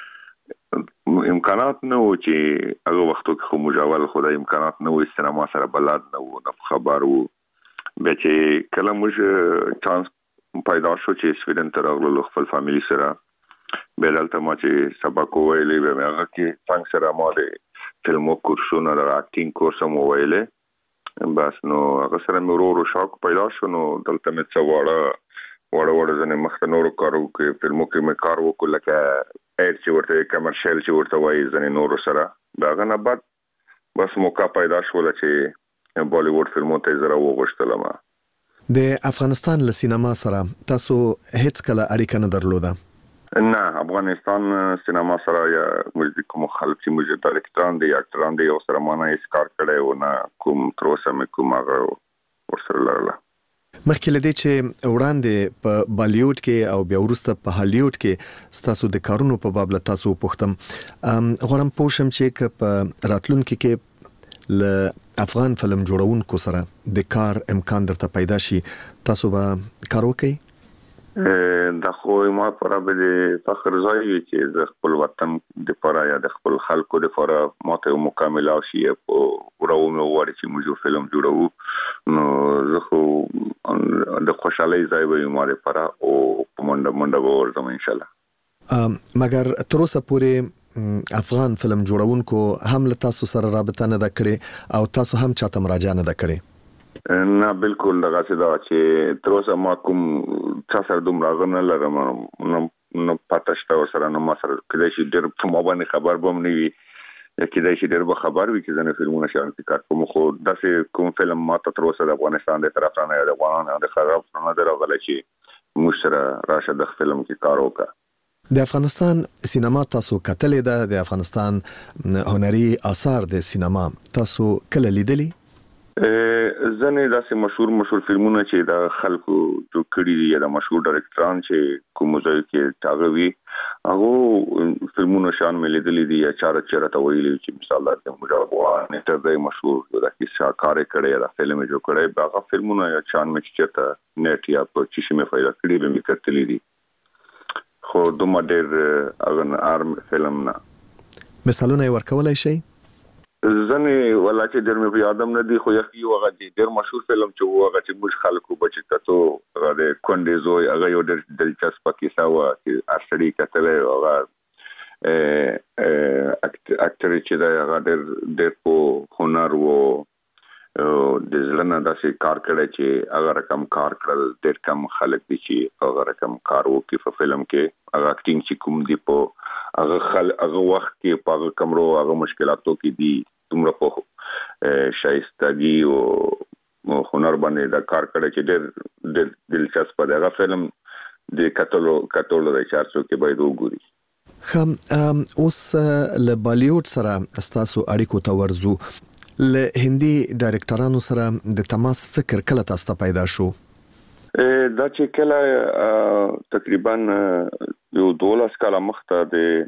S25: امکانات نه و چې هغه وختو کې خو مجاول خدای امکانات نه و، سینما سره بلد نه و، نه خبر و. به چې کله موږ چانس پیدا شو چې سویډن ته راغلو خپل فامیلی سره، به دلته ما چې سبق وویلې به هغه کې څنګه سره ما د فلمو کورسونه د اکټینګ کورس مو ویلې. بس نو هغه سره مې ورو ورو شوق پیدا شو. نو دلته مې څه واړه واړه واړه ځنې مخته نورو کارو کې فلمو کې مې کار وکړ، لکه اډ چې ورته کمرشل چې ورته وایي ځنې نورو سره. د هغه نه بعد بس موقع پیدا شوله چې بالیووډ فلمو ته زه راوغوښتلم.
S7: د افغانستان له سینما سره تاسو هیڅ کله اړیکه نه درلوده؟
S25: نه، افغانستان سینما سره یا موږ کوم خلک چې موږ ډایرکټران دي یا اکټران دي او سره ما نه هیڅ کار کړی و نه کوم تر اوسه مې کوم هغه ورسره لرله.
S7: مخکې له دې چې وړاندې په بالیوډ کې او بیا وروسته په هالیوډ کې ستاسو د کارونو په باب له تاسو وپوښتم، غواړم پوه شم چې که په راتلونکي کې له افغان فلم جوړونکو سره د کار امکان درته پیدا شي، تاسو به کار وکړئ؟
S25: دا خو ما پر به فخر ځای وي چې د خپل وطن د لپاره یا د خپل خلکو د لپاره ماته مکمل او شي په ورومه وړي چې موږ فلم جوړو. نو زه خو د خوشحالۍ ځای وي ما لپاره او په منډه منډه ورځم ان شاء الله.
S7: مګر تر اوسه پورې افغان فلم جوړونکو هم له تاسو سره رابطه نه ده کړې او تاسو هم چاته مراجعه نه ده کړې؟
S25: نه بالکل دغه څه دا چې تر اوسه ما کوم چا سره دومره نه لرم، نو پته شته ورسره، نو ما سره کېدای شي ډېر په ما باندې خبر به هم نه وي، یا کېدای شي ډېر به خبر وي چې ځینې فلمونه شیان کې کار کوم. خو داسې کوم فلم ما ته تر اوسه د افغانستان د طرف نه یا د افغانانو د خراب نه دی راغلی چې موږ سره راشه د فلم کې کار وکړه.
S7: د افغانستان سینما تاسو کتلې ده؟ د افغانستان هنري آثار د سینما تاسو کله لیدلی؟
S25: ځنې داسې مشهور مشهور فلمونه چې د خلکو جوړ کړي دي یا د مشهور ډایرکټران چې کوم ځای کې تاغوي هغه فلمونه شان مې لیدلې دي یا چاره چیرې ته ویلي چې مثال د مجاوب نیټر د مشهور د کیسه کار کړي دا فلم جوړ کړي هغه فلمونه یا شان مې چیرته نیټ یا په چې مې فایده کړي به مې کتلې دي خو دومره ډېر اغه ارم فلم نه
S7: مثالونه ورکولای شي
S25: ځنې ولا چې ډېر مې په یادم نه دي خو یو هغه ډېر مشهور فلم چې هغه چې موږ خلکو بچی کتو هغه د کونډې زوی هغه یو ډېر دلچسپ کیسه و چې ارسړي کتلې هغه اکټر چې دا هغه ډېر ډېر په هنر وو د ځلنه داسې کار کړی چې هغه رقم کار کړل ډېر کم خلک دي چې هغه رقم کار وکړي په فلم کې هغه اکټینګ چې کوم دی په هغه خل هغه وخت کې په هغه کمرو هغه مشکلاتو کې دي تمره په شایستګي او هنر باندې دا کار کړی چې ډېر ډېر دلچسپ دی هغه فلم د کتلو کتلو د چارڅو کې باید وګوري
S7: خم اوس له بالیوډ سره استاسو اړیکو ته ورزو له هندي ډایرکټرانو سره د تماس فکر کله تاسو ته پیدا شو
S25: دا چې کله تقریبا یو دولس کاله مخته د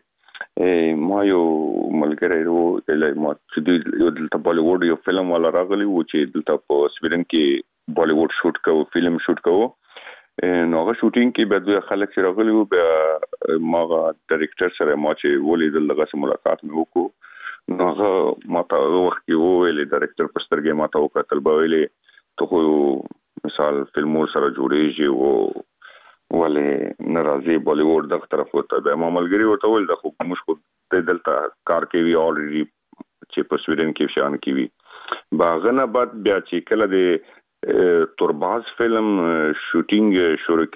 S25: ما یو ملګری وو له ما چې یو دلته بالیوډ یو فلم ولا راغلی و چې دلته په سویډن کې بالیوډ شوټ کوو فلم شوټ کوو نو هغه شوټینګ کې به دوی خلک چې راغلی وو بیا ما ډایرکټر سره ما چې ولیدل دغه سره ملاقات مې وکړو نو هغه ما ته وخت کې وویل ډایرکټر په سترګې ما ته وکتل به ویلې ته خو مثال فلمو سره جوړېږي وو ولې ناراضي بالیوډ دغه طرف وته به ما ملګری ورته ول د خو مشکو د دلته کار کوي الریډي چې په سویډن کې شان کوي باغنه بعد بیا چې کله د تورباز فلم شوټینګ شروع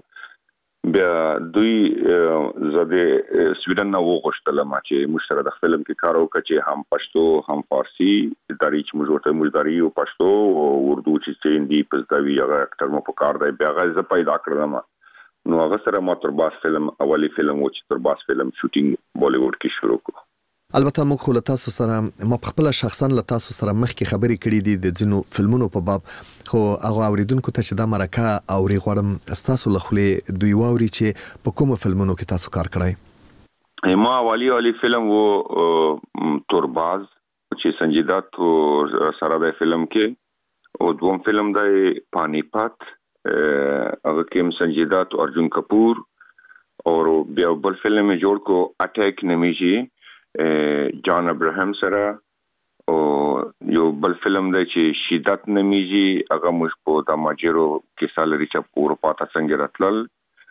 S25: کېدو بیا دوی زده سویډن نو غوښتل ما چې مشترک د فلم کې کار وکړي چې هم پښتو هم فارسی داري چې موږ ورته موږ داري او پښتو او اردو چې هندي پښتوي هغه اکټر مو په کار دی بیا غزه پیدا کړم نو هغه سره ما تورباز فلم اولی فلم و چې تورباز فلم شوټینګ بالیوډ کې شروع کړ
S7: البته موږ خو له تاسو سره ما خپل شخصا له تاسو سره مخکې خبرې کړې دي د ځینو فلمونو په باب خو هغه اوریدونکو ته چې دا مرکه اوري غواړم تاسو له خلې دوی واوري چې په کومو فلمونو کې تاسو کار کړی
S25: ما اولی اولی فلم و تورباز چې سنجیدات سره د فلم کې او دوم فلم د پانی پات هغه کې سنجیدات ارجن کپور او بیا بل فلم جوړ کو اٹیک نمیږي جان ابراهیم سره او یو بل فلم دی چې شدت نمیږي هغه موږ په د ماجرو کې سالري چې پور پاته څنګه راتلل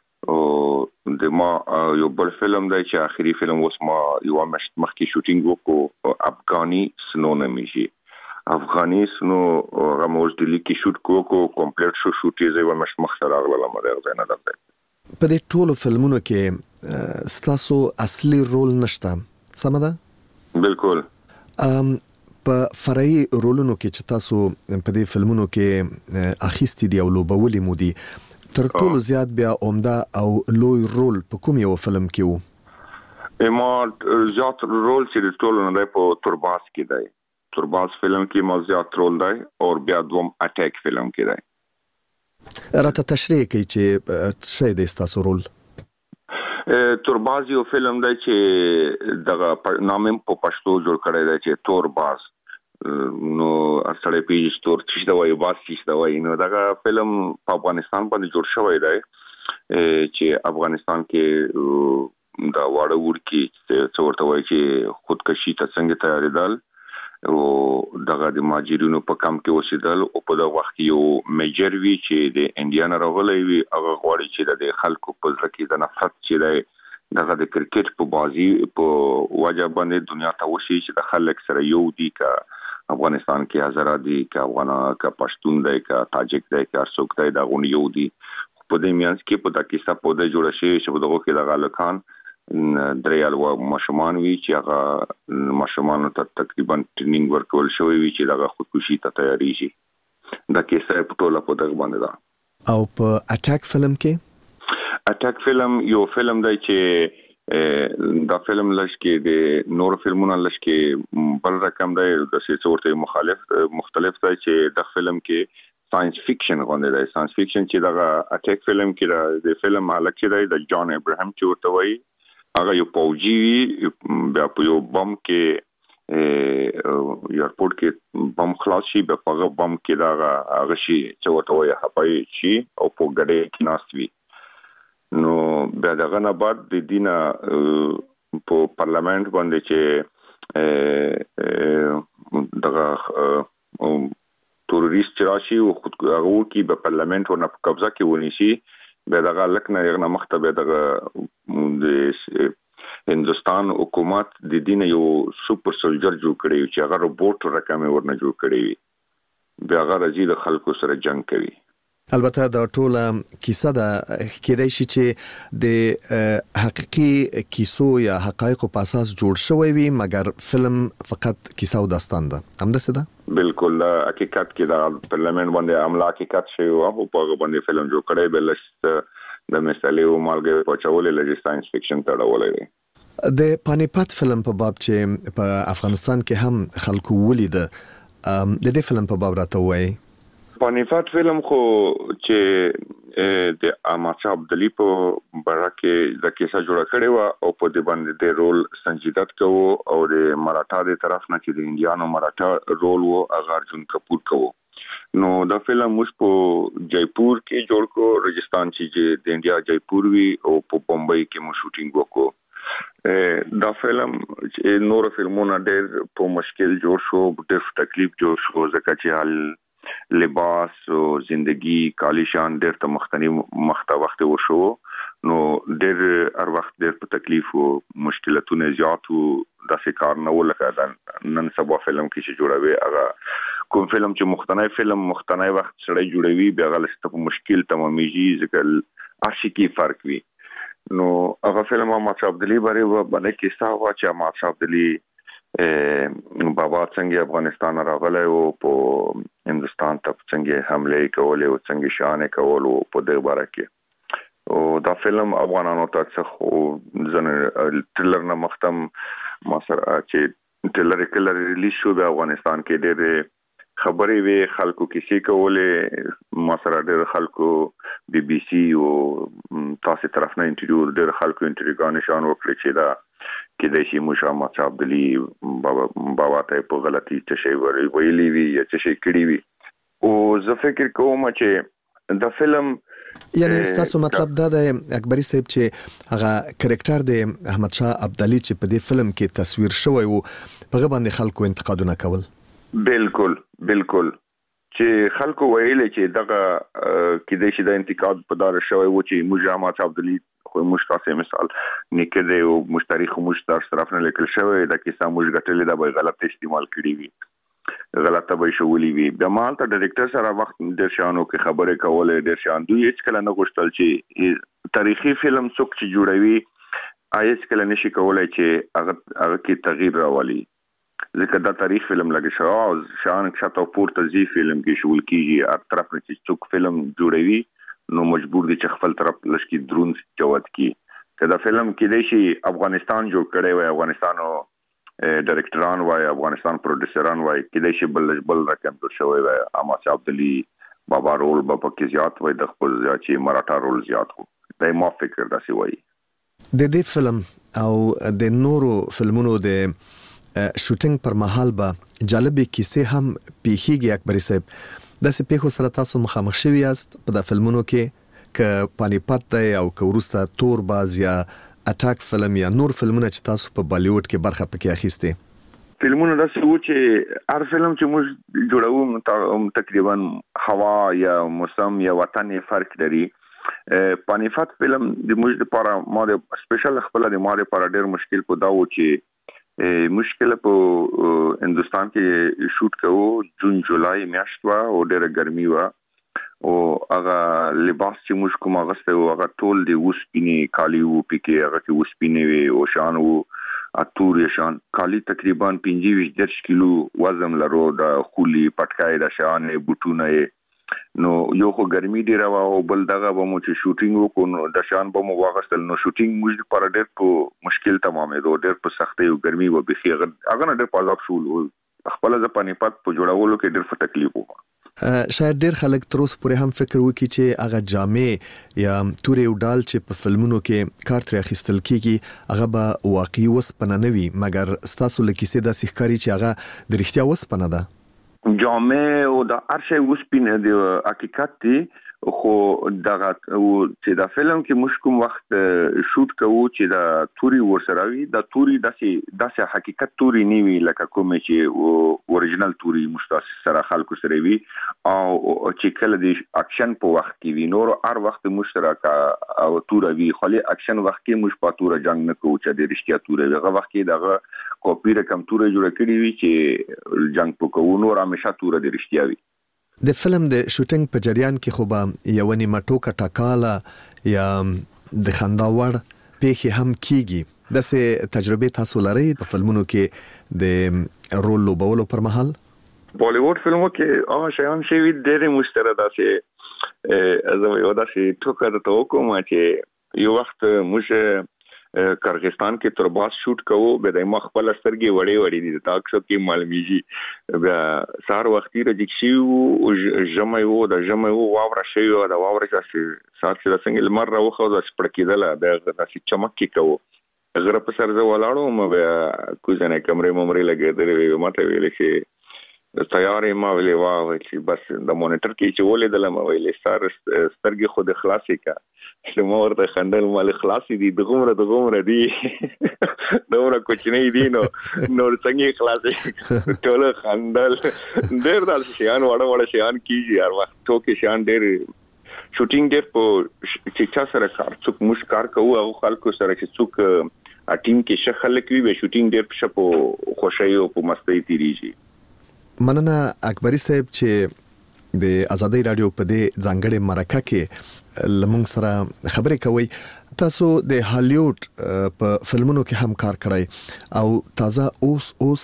S25: او د ما یو بل فلم دی چې اخري فلم اوس ما یو مخکې شوټینګ وکړو افغاني سنو نمیږي افغاني سنو هغه موږ د لیکي شوټ کو کو کمپلیټ شو شوټي زوی مش مخسر اغله مده غزنه ده
S7: په دې ټولو فلمونو کې ستاسو اصلي رول نشته سمده
S25: بالکل
S7: ام په فرعي رولونو کې چې تاسو په دې فلمونو کې اخیستي دی او لوبولې مو دي تر ټولو زیات بیا عمده او لوی رول په کوم یو فلم کې وو
S25: ما زیات رول چې ټولو نه په تورباز کې دی تورباز فلم کې ما زیات رول دی او بیا دوم اٹیک فلم کې دی
S7: راته تشریح کوي چې څه دی تاسو رول
S25: تورباز یو فلم دی چې دغه نامم په پښتو جوړ کړی دی چې تورباز نو اصلي پیج تور چې دا وایي باز چې دا وایي نو دغه فلم په افغانستان باندې جوړ شوی دی چې افغانستان کې دا واړه ورکی چې ورته وایي چې خودکشي ته څنګه تیاریدل او دغه د ماجرینو په کم کې اوسېدل او په دغه وخت یو میجر وی چې د انډیان راغلی وي هغه غواړي چې د خلکو په ځل کې د نفرت چې دی دغه د کرکټ په بازي په وجه باندې دنیا ته وشي چې د خلک سره یو دی کا افغانستان کې هزاره دي کا افغانا کا پښتون دی کا تاجک دی کا څوک دی دا غونډ یو دی په دې میانس کې په دغه کیسه په دې جوړ شي چې په دغه کې د غالخان دریال و مشمان وی چې هغه مشمان ته تقریبا ټریننګ ورکول شوی وی چې هغه خودکشي ته تیاری شي دا کیسه په ټوله په دغه باندې ده
S7: او په اٹیک فلم کې
S25: اٹیک فلم یو فلم دی چې دا فلم لشکې د نور فلمونو لشکې بل رقم دی د سیسورته مخالف مختلف دی چې د فلم کې ساينس فیکشن غونډه دی ساينس فیکشن چې دا اټیک فلم کې د فلم حالت کې دی د جان ابراهیم چې ورته وایي هغه یو پوجي بیا په یو بم کې ایرپورټ کې بم خلاص شي په هغه بم کې دا هغه شي چې ورته وایي هپای شي او په ګډه کې ناست وي نو بیا دغه نه بعد د دینه په پارلیمنت باندې چې دغه تروریست راشي او خود هغه کی په پارلیمنت ورنه په قبضه کې ونیسي بیا دغه لکنه یغه مختبه دغه د هندستان حکومت د دینه یو سپر سولجر جوړ کړی چې هغه روبوټ رقم ورنه جوړ کړی بیا هغه راځي د خلکو سره جنگ کوي
S7: البته دا ټوله کیسه ده کېدای شي چې د حقيقي کیسو یا حقایقو په اساس جوړ شوی وي مګر فلم فقط کیسه او داستان ده همداسې ده
S25: بالکل حقیقت کې دا پارلیمنت باندې عمله حقیقت شوی او په هغه باندې فلم جوړ کړی بل د مثالي او مالګه پچولې لږ ساينس فیکشن تړولې
S7: د پانیپت فلم په باب چې په افغانستان کې هم خلکو ولید د دې فلم په باب راته وایي
S25: پانیپت فلم خو چې د احمد شاه ابدالي په باره کې د کیسه جوړه کړې و او په دې باندې د رول سنجیدت کوو او د مراఠا د طرف نه چې د انډیانو مراఠا رول وو هغه ارجن کپور کوو نو دا فلم موږ په جیپور کې جوړ کو راجستان چې د انډیا جیپور وی او په بمبئی کې مو شوټینګ وکړو دا فلم چې نور فلمونه ډېر په مشکل جوړ شو ډېر تکلیف جوړ شو ځکه چې حال لباس او زندگی کالیشان ډېر ته مختنی مخته وخت وشو نو ډېر هر وخت ډېر په تکلیف او مشکلاتونه زیات او د کار نه ولکه نن سبا فلم کې چې جوړوي هغه کوم فلم چې مختنی فلم مختنی وخت سره جوړوي بیا غلسته په مشکل تمامېږي ځکه ارشي فرق وي نو هغه فلم احمد شاه ابدالي باندې باندې کیسه وا چې احمد شاه ابدالي بابا څنګه افغانستان راغلی او په هندستان ته څنګه حمله کولې او څنګه شان کولو په دې باره کې او دا فلم افغانانو ته څه ځنه ټریلر نه مختم ما سره چې ټریلر کله ریلیز شو د افغانستان کې ډېر خبرې وی خلکو کیسې کولې ما سره ډېر خلکو بي بي سي او تاسو طرف نه انټرویو ډېر خلکو انټرویو نشان وکړي چې دا کې د شي مشا احمد شاه ابدالي بابا بابا ته په غلطي څه شي ویلي وی یا څه شي کړی وی او زه فکر کوم چې د فلم
S7: یعنی تاسو مطلب دا د اکبري صاحب چې هغه کریکټر د احمد شاه ابدالي چې په دې فلم کې تصویر شوی او په باندې خلکو انتقادونه کول
S25: بالکل بالکل چې خلکو ویل چې دغه کې د شي د انتقاد په دار شوی و چې موږ احمد شاه ابدالي خو مشتاسه مثال نکده او مشتری خو مشتر طرف نه لیکل شوی دا کیسه موږ غټلې دا به غلط استعمال کړی وي غلطه به شولې وي د مال ته ډایرکټر سره وخت د شانو کې خبره کولې د شان دوی هیڅ کله نه غوښتل چې تاریخي فلم څوک چې جوړوي آیس کله نشي کولای چې هغه هغه کې تغییر راولي ځکه دا تاریخ فلم لګي شو شان کښته پورته زی فلم کې شول کیږي هر طرف نه چې څوک فلم جوړوي نو مجبور دي چې خپل طرف لشکي درون جواد کی کدا فلم کې دی شي افغانستان جوړ کړي وای افغانستانو ډایرکټران وای افغانستان پروډوسران وای کې دی شي بل بل رقم جوړ شوی وای احمد شاه ابدالي بابا رول بابا کې زیات وای د خپل چې مراఠا رول زیات وو دا ما فکر داسې وای
S7: د دې فلم او د نورو فلمونو د شوټینګ پر مهال به جالبه کیسه هم پیخیږي اکبري صاحب د سپېخو سره تاسو مخامخ شوی یاست په د فلمونو کې ک پانیپت دی او ک ورسته تور باز یا اټاک فلم یا نور فلمونه چې تاسو په بالیوډ کې برخه پکې اخیسته
S25: فلمونه داسې و چې هر فلم چې موږ جوړو تقریبا هوا یا موسم یا وطن فرق لري پانیپت فلم د موږ لپاره ما د سپیشل خپل د ما لپاره ډېر مشکل په دا و چې مشکل په هندستان کې شوټ کوو جون جولای میاشت وا او ډېر ګرمي وا او هغه لباس چې موږ کوم غسته او هغه ټول دی وسپینی کالی وو پکې هغه کې وسپینی وي او شان وو اتور شان کالی تقریبا پنځه کیلو وزن لرو د خولي پټکای د شان بوټونه نو یو خو ګرمي ډیره وا او بل دغه به مو چې شوټینګ وکړو نو د شان به مو واغستل نو شوټینګ موږ لپاره ډېر په مشکل تمامې دو ډېر په سختۍ او ګرمي و به خیر هغه نه ډېر پازاب شول خپل ځ پانی پات په جوړولو کې ډېر تکلیف و
S7: شاید ډېر خلک تر اوسه پورې هم فکر وکړي چې هغه جامې یا توري او ډال چې په فلمونو کې کار تر اخیستل کیږي هغه به واقعي وسپنه نه وي مګر ستاسو لکیسه د سحکاري چې هغه د رښتیا وسپنه ده
S25: جامې او د ارشه وسپنه د حقیقت دی خو دغه چې دا فلم کې موږ کوم وخت شوټ کوو چې دا توري ورسره وي دا توري داسې داسې حقیقت توري نه وي لکه کوم چې اوريجنال توري مستاس سره خلکو سره وي او چې کله د اکشن په وخت کې وي نور هر وخت مشترک او تور وي خو له اکشن وخت کې موږ په تور جنگ نه کوو چې د رښتیا تور وي هغه وخت کې دغه کاپی رقم تور جوړ کړی وي چې جنگ په کوو نور همیشه تور د رښتیا وي
S7: د فلم د شوټینګ په جریان کې خو به یو نیمه ټوکه ټاکاله یا د خنداوړ پیښې هم کیږي داسې تجربه تاسو لرئ په فلمونو کې د رول لوبولو پر مهال
S25: بالیووډ فلمو کې هغه شیان شوي ډېرې مشترک داسې ازم یو داسې ټوکه ته وکوم چې یو وخت موږ کرغستان کې ترباس شوټ کوو به د مخ په لسترګي وړي وړي دي تاکسو کې معلومیږي بیا سار وختي رجکشي او جمع یو د جمع یو واوره شي او د واوره چې سات چې څنګه لمر راوخو د سپړکیدل د داسې چمک کې کوو غره په سر زه ولاړو مې بیا کوزنه کمرې ممرې لګېدلې ماته ویل چې تیارې ما ویلې واه چې بس د مونیټر کې چې ولې دلته ما ویلې سار سترګې خود خلاصې کا چې ما ورته خندل مال خلاصې دي دغه دغه دي نو کوچنی دي نو نور څنګه خلاصې ټول خندل ډېر دال شيان وړه وړه شيان کیږي هر وخت ټوکې شيان ډېر شوټینګ ډېر په چې چا سره کار څوک مش کار کوو او خلکو سره چې څوک ټیم کې شخل کوي به شوټینګ ډېر په شپو خوشي او په مستۍ تیریږي
S7: مننه اکبری صاحب چې د آزادۍ رادیو په دې ځانګړې مرکه کې لمونږ سره خبرې کوي تاسو د هالیوډ په فلمونو کې هم کار کړی او تازه اوس اوس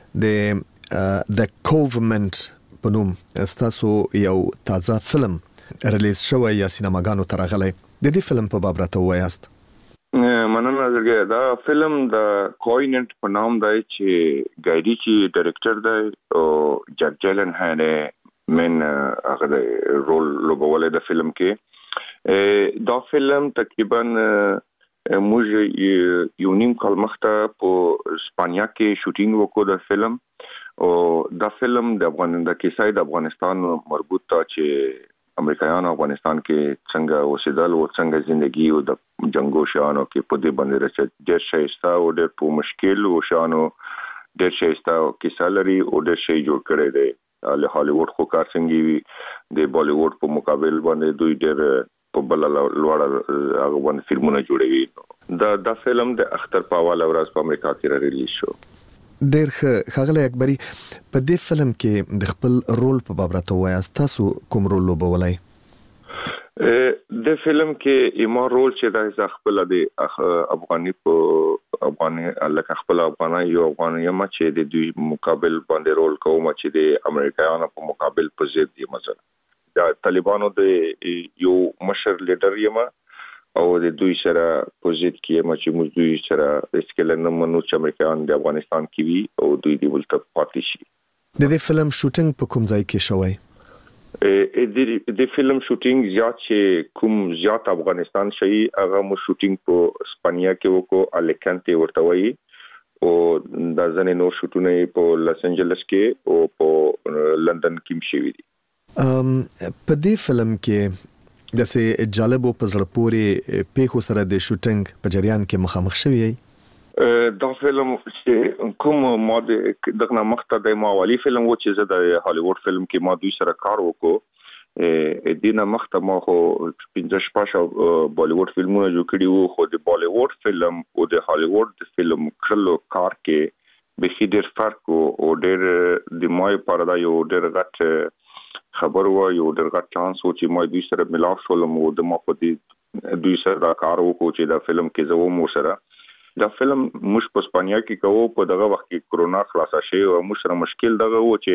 S7: د د کوورمنت په نوم تاسو یو تازه فلم ریلیز شوی یا سینماګانو ته راغلی د دې فلم په باب راته ووایاست
S25: مننه زرګه دا فلم د کویننت په نام دی چې ګایډي چې ډایرکټر دی او جک جیلن هانه من هغه رول لوبولې د فلم کې دا فلم تقریبا موږ یو نیم کال مخته په اسپانیا کې شوټینګ وکړو د فلم او دا فلم د افغان د کیسې د افغانستان مربوط ته چې امریکایانو افغانستان کې څنګه اوسېدل او څنګه ژوندۍ او د جنگو شانو کې په دې باندې راځي ډېر شایسته او ډېر په مشکل او شانو ډېر شایسته او کیسالري او ډېر شی جوړ کړی دی له هالیوډ خو کار څنګه وي د بالیوډ په مقابل باندې دوی ډېر په بل لوړ هغه باندې فلمونه جوړوي دا دا فلم د اختر په اول ورځ په امریکا کې ریلیز شو
S7: ډېر ښه ښاغلی اکبري په دې فلم کې د خپل رول په باب راته ووایاست تاسو کوم رول لوبولی
S25: د فلم کې ایما رول چې دا خپل د افغاني په افغاني لکه خپل افغاني یو افغاني یم چې د دوی مقابل باندې رول کوم چې د امریکایانو په مقابل په ضد دی مثلا د طالبانو د یو مشر لیډر یم او د دوی سره په ضد کې یم چې موږ دوی سره اسکل نه منو چې امریکایان د افغانستان کې وي او دوی د ولته پاتې شي
S7: د دې فلم شوټینګ په کوم ځای کې شوی
S25: د د فلم شوټینګ زیات چې کوم زیات افغانستان شي هغه مو شوټینګ په اسپانیا کې وکړو الیکانته ورته وایي او د ځنې نور شوټونه په لاس انجلس کې او په لندن کې شوي دي
S7: ام په دې فلم کې د سه جالب او پزړه پورې پیښو سره د شوټینګ په جریان کې مخامخ شوی
S25: دا فلم چې کوم ماده دغه مخته د ماوالي فلم و چې زه د هالیوډ فلم کې ما دوی سره کار وکړو ا دینه مخته ما خو پنځه شپږ بالیوډ فلمونه جوړ کړي وو خو د بالیوډ فلم او د هالیوډ فلم کلو کار کې به ډېر فرق او ډېر د مای پردا یو ډېر غټ خبر و یو ډېر غټ چانس و چې ما دوی سره ملاو شولم او د ما په دې دوی سره کار وکړو چې دا فلم کې زه مو سره دا فلم مش په اسپانیا کې کوو په دغه وخت کې کرونا خلاص شي او مش سره مشکل دغه و چې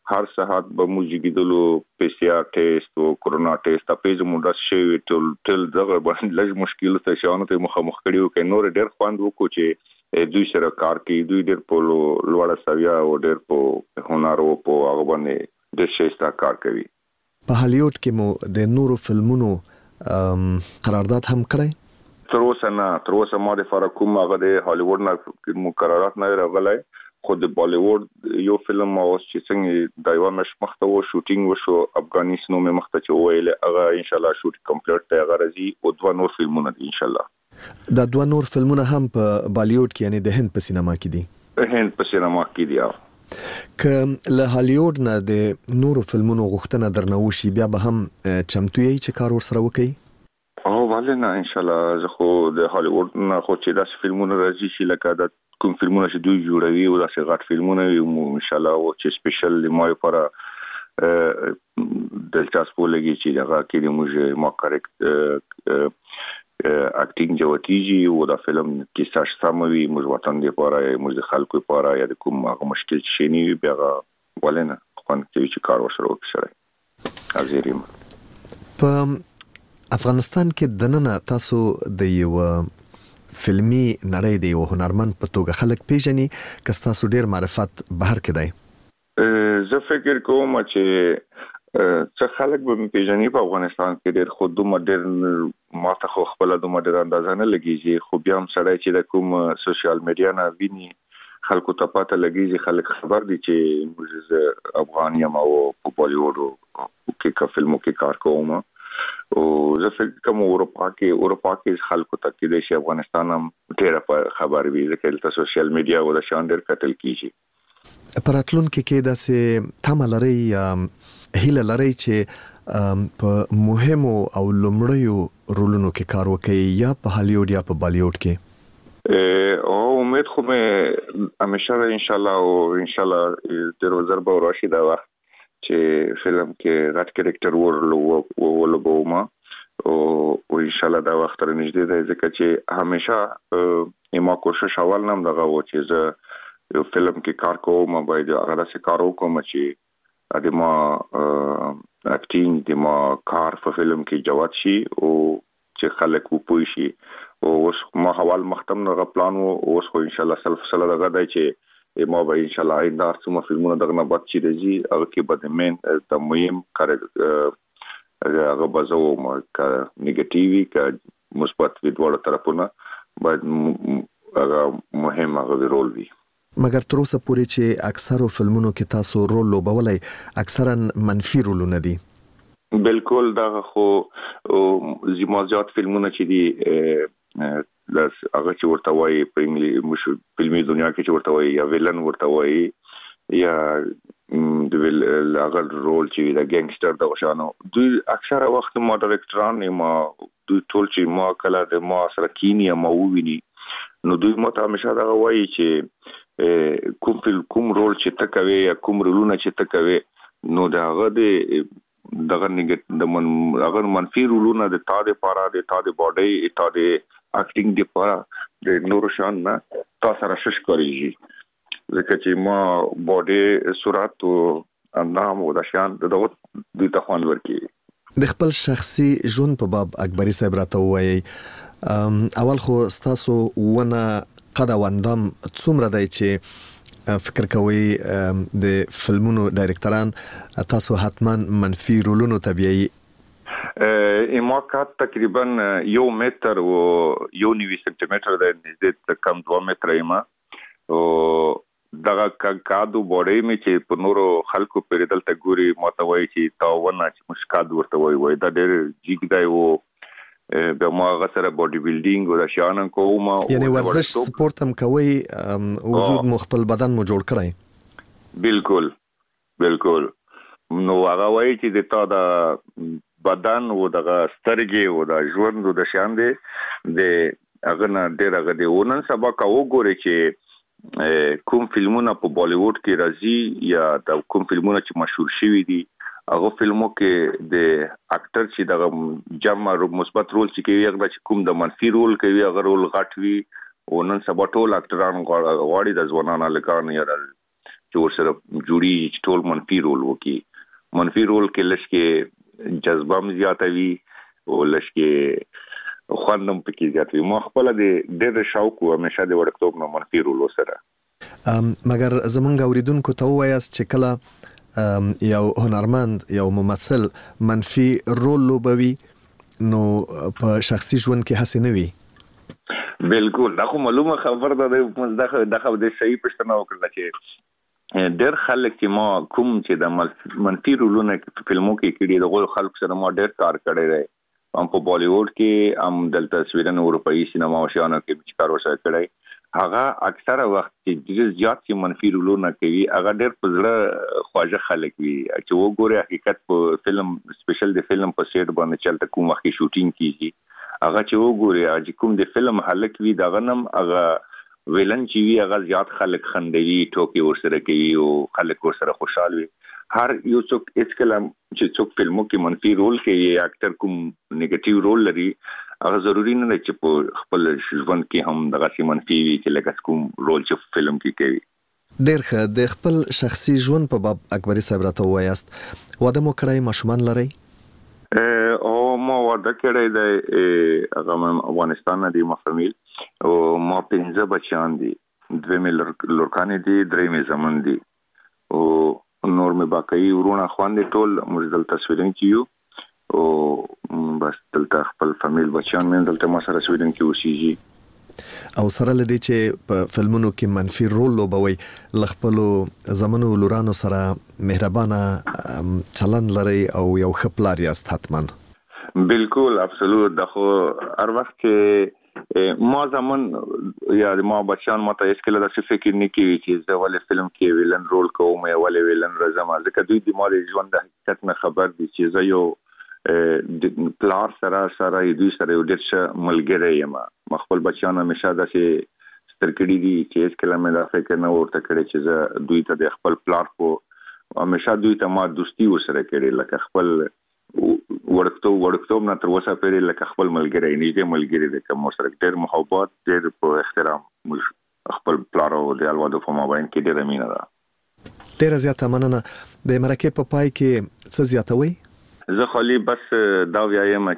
S25: هر ساعت به موجودلو پی سی آر ټیسټ او کرونا ټیسټ په زموږ د شی ټول ټول دغه باندې لږ مشکل ته شانو ته مخامخ کړیو کې نور ډېر خوند وکړو چې دوی سره کار کوي دوی ډېر په لوړه سویا او ډېر په هنر او په هغه باندې د شیستا کار کوي.
S7: په هالیوډ کې مو د نورو فلمونو قرارداد هم کړی؟
S25: تر اوسه نه تر اوسه ما د فارکوم هغه د هالیوډ نه مقررات نه راغلی خو د بالیوډ یو فلم اوس چې څنګه د یو مش مخته و شوټینګ وشو افغانستان نو مخته چې ویل هغه ان شاء الله شوټ کمپلیټ ته هغه راځي او دوه نور فلمونه ان شاء الله.
S7: دا دوه نور فلمونه هم په بالیوډ کې یعنی د هند په سینما کې دي؟
S25: هند په سینما کې دي.
S7: که له هالیوډ نه د نورو فلمونو غوښتنه درنه وشي بیا به هم چمتو یې چې کار ورسره وکړي؟
S25: او ولې نه ان شاء الله زه خو د هالیوډ نه خو چې داسې فلمونه راځي چې لکه د کوم فلمونه چې دوی جوړوي او داسې غټ فلمونه وي ان شاء الله او چې سپیشل ما لپاره دلچسپ ولګي چې هغه کې موږ ما کریکټ اکټینګ جوړیږي او دا فلم کې ساش سموي موږ وطن دی لپاره موږ د خلکو لپاره یا د کوم هغه مشکل شي نه بیا ولې نه خو چې کار وشرو کړی ازيریم.
S7: په افغانستان کې د نن تاسو د یو فلمي نړۍ دی او هنرمند په توګه خلک پیژني که تاسو ډیر معرفت بهر کې دی؟
S25: زه فکر کوم چې څه خلک به پیژني په افغانستان کې ډیر خود دومره ډیر ماته خو خپل دومره ډیر اندازه نه لګیږي خو بیا هم سړی چې د کوم سوشل میډیا نه ویني خلکو ته پته لګیږي خلک خبر دي چې موږ افغان یم او په بالیوډ کې کا فلمو کې کار کوم او زه فکر کوم اروپا کې اروپا کې خلکو ته کې د شي افغانستان هم ډیر خبر وي ځکه چې سوشل میډیا او د شان ډیر کتل کیږي.
S7: پراتلون کې کې داسې تمه لري هیله لري چې په مهمو او لومړیو رولونو کې کار وکړي یا په هالیوډ یا په بالیوډ کې؟
S25: او امید خو مې همیشه ان شاء الله او ان شاء الله د روزر به راشي دا وخت چې فلم کې غټ کریکټر ورلو ولوبوما او ان شاء الله دا وخت تر نږدې دی ځکه چې همیشه ما کوشش اول نم دغه و چې زه یو فلم کې کار کوم باید هغه څه کار وکم چې د ما اکټینګ د ما کار په فلم کې جوات شي او چې خلک وپوي شي او اوس ما حوال مختم نه پلان او اوس خو ان شاء الله سلف سره دغه دی چې ما به ان شاء الله آینده څومره فلمونه دغه نه بعد چې راځي هغه کې به د مین د مهم کار هغه بزو ما کا نیگیټیوي کا مثبت ویډیو طرفونه باید هغه مهم هغه رول وي.
S7: مګر تر اوسه پورې چې اکثرو فلمونو کې تاسو رول لوبولای اکثرا منفي رولونه دي؟
S25: بالکل دا خو زموږ فلمونه چې دي لاس هغه چې ورته وایي په انګلیسي فلمي دنیا کې چې ورته وایي یا ویلن ورته وایي یا د ویل هغه رول چې د ګینګستر د وشانو دوی اکثره وخت ما ډایرکټران ما دوی ټول چې ما کله د ما سره کینی ما وویني نو دوی ماته همیشه دا وایي چې کوم فلم کوم رول چې تا کوي یا کوم رولونه چې تا کوي نو دا هغه د دغه نیګټ د من هغه منفي رولونه د تا د پاره د تا د باډي تا د اکټینګ د پاره د نور شان نه تاسو سره شش کوي ځکه چې ما باډي صورت او اندام او د شان دغه د تخوان ورکی
S7: د خپل شخصي ژوند په باب اکبري صاحب راته وایي اول خو تاسو ونه قد وندم څومره دی چې فکر کوي د فلمونو ډایرکټران تاسو حتما منفي رولونو طبيعي
S25: ما کات تقریبا یو متر او یو نیوي سنتي متر د نږدې کم دوه متر ایما او دغه کادو بوډي می چې په نورو خلکو پیریدل ته ګوري متوي چې تا ونه چې مشکاد ورته وای وای دا ډېر جګ دی او به ما غسر باډي بيلډینګ او شانن کوم
S7: یعنی ورزش سپورت هم کوي وجود مخبل بدن مو جوړ کړی؟
S25: بالکل بالکل نو هغه وایي چې د تا د بدن او د سترګې او د ژوند او د شان دي د هغه نه ډېر هغه دی ونن سبا کا وګوري چې کوم فلمونه په بالیوډ کې راځي یا د کوم فلمونه چې مشهور شوي دي هغه فلمو کې د اکټر چې د جمع مثبت رول چې کوي هغه چې کوم د منفي رول کوي هغه رول غټ وي او نن سبا ټول اکټران غواړي د ځوانانو لکان یا چې ورسره جوړي چې ټول منفي رول وکي منفي رول کې لشکې جذبه زیاتوي او لشکې خوندم پکې زیاتوي ما خپل د ډېر شوق او همیشه د وړکتوب نه منفي رول وسره
S7: مګر زمونږ اوریدونکو ته وایاست چې کله یو هنرمند یو ممثل منفي رول لوبوي نو په شخصي ژوند کې هڅه نه وي
S25: بالکل دا خو معلومه خبر ده دغه دغه د صحیح پښتنه وکړه چې ډېر خلک چې ما کوم چې د منفي رولونه په فلمو کې کړي دغه خلک سره ما ډېر کار کړی دی هم په بالیووډ کې هم دلته سویډن اروپאי سینما او شانو کې کار وسه کړی هغه اکثره وخت چې ډېر زیات چې منفي رولونه کوي هغه ډېر په زړه خواږه خلک وي چې وګوره حقیقت په فلم سپیشل د فلم په سیټ باندې چلته کوم وخت شوټینګ کیږي هغه چې وګوره چې کوم د فلم هلک وي دا غنم هغه ویلن چې وي هغه زیات خلک خندوي ټوکی ورسره کوي او خلک ورسره خوشاله وي هر یو څوک اس کلام چې څوک فلمو کې منفي رول کوي اکټر کوم نیگیټیو رول لري هغه ضروری نه دی چې په خپل ژوند کې هم دغه سي منفي وي چې لکه کوم رول چې فلم کې کوي
S7: ډېر ښه د خپل شخصي ژوند په باب اکبري صاحب راته وایاست واده مو کړی ماشومان لرئ
S25: او ما واده کړی دی هغه افغانستان نه دی ما فامیل او ما پنځه بچیان دي دوه مې لورکانې دي درې مې زمون دي او نور مې باقي ورونه خواندې ټول موږ دلته سویډن کې یو او بس دلته خپل فامیل بچیان مې دلته ما سره سویډن کې اوسېږي
S7: او سره لدی چې په فلمونو کې منفي رول لوبوي لخپلو زمونو لورانو سره مهربانه چلند لري او یو خپلار یاست حتما
S25: بالکل ابسولوت دغه هر وخت چې ما زمون یا ما بچان ما ته اسکله د فکر نه کوي چې زه ولې فلم کې ویلن رول کوم یا ولې ویلن راځم ځکه دوی د مال ژوند د حقیقت نه خبر دي چې زه یو پلار سره سره دوی سره یو ډېر ښه ملګری یم ما خپل بچان همیشه داسې سترګړي دي چې اسکله مې دا فکر نه ورته کړی چې زه دوی ته د خپل پلار په همیشه دوی ته ما دوستي وسره کړې لکه خپل ورکتو ورکتو نه تر اوسه پرې لکه خپل ملګری نږدې ملګری د کوم سره ډېر محبت ډېر په احترام خپل پلارو د الوادو په مابین کې ډېر مینه ده
S7: ډېر زیاته مننه د مرکه په پای کې څه زیاتوي
S25: زه خالي بس دا وایم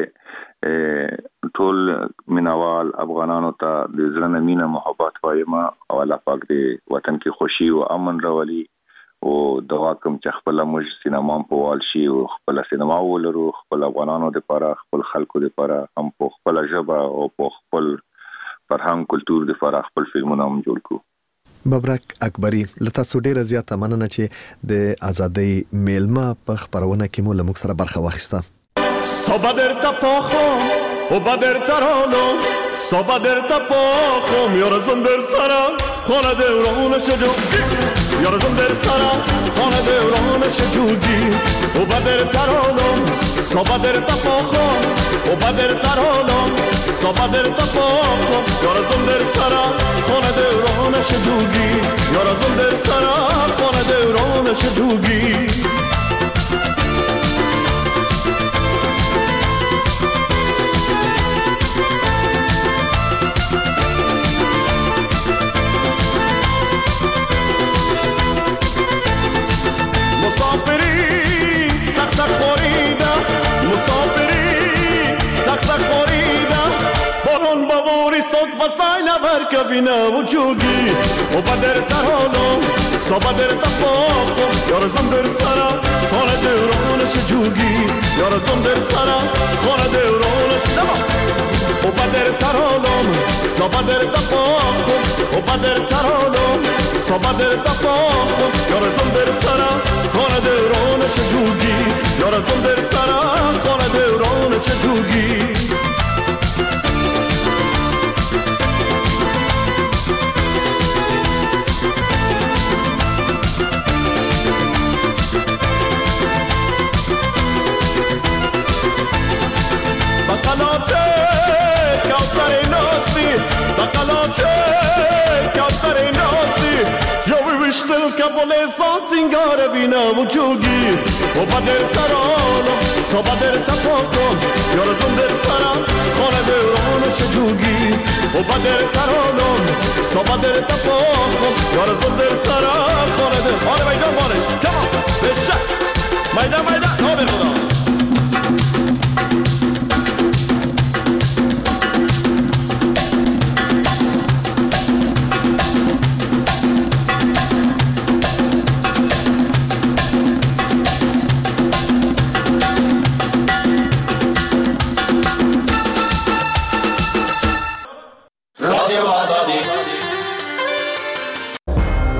S25: چې ټول مینوال افغانانو ته د زړه مینه محبت وایم او الله پاک دې وطن کې خوشي او امن راولي او دغه کوم چې خپل موږ سینما په وال شي او خپل سینما ولرو خپل افغانانو لپاره خپل خلکو لپاره هم په خپل ژبه او په خپل فرهنګ کلچر لپاره خپل فلمونه هم جوړ کو
S7: ببرک اکبری لته سوډیره زیاته مننه چې د ازادۍ میلمه په خبرونه کې مو لمک سره برخه واخیسته
S8: صبر تا پاخو او بدر ترانو صبر تا پاخو میارزم در سرا خانه دورانش جو یارزم در سرا خانه دورانش جوگی او بدر ترانو صبر تا پاخو او بدر ترانو صبر تا پاخو یارزم در سرا خانه دورانش جوگی یارزم در سرا خانه دورانش جوگی Kabina uçugi o bader tarano sabader tapoko yarzım der sara khona devran shugi yarzım der sara khona devran tamam o bader tarano sabader tapoko o bader tarano sabader tapoko yarzım der sara khona devran shugi yarzım der sara khona devran shugi Bolestan singara bina uçugi o bader tarano sabader tapoko yarazım der sara khona devran shugi o bader tarano sabader tapoko yarazım der sara حال میدان بارش کمان بشک میدان میدان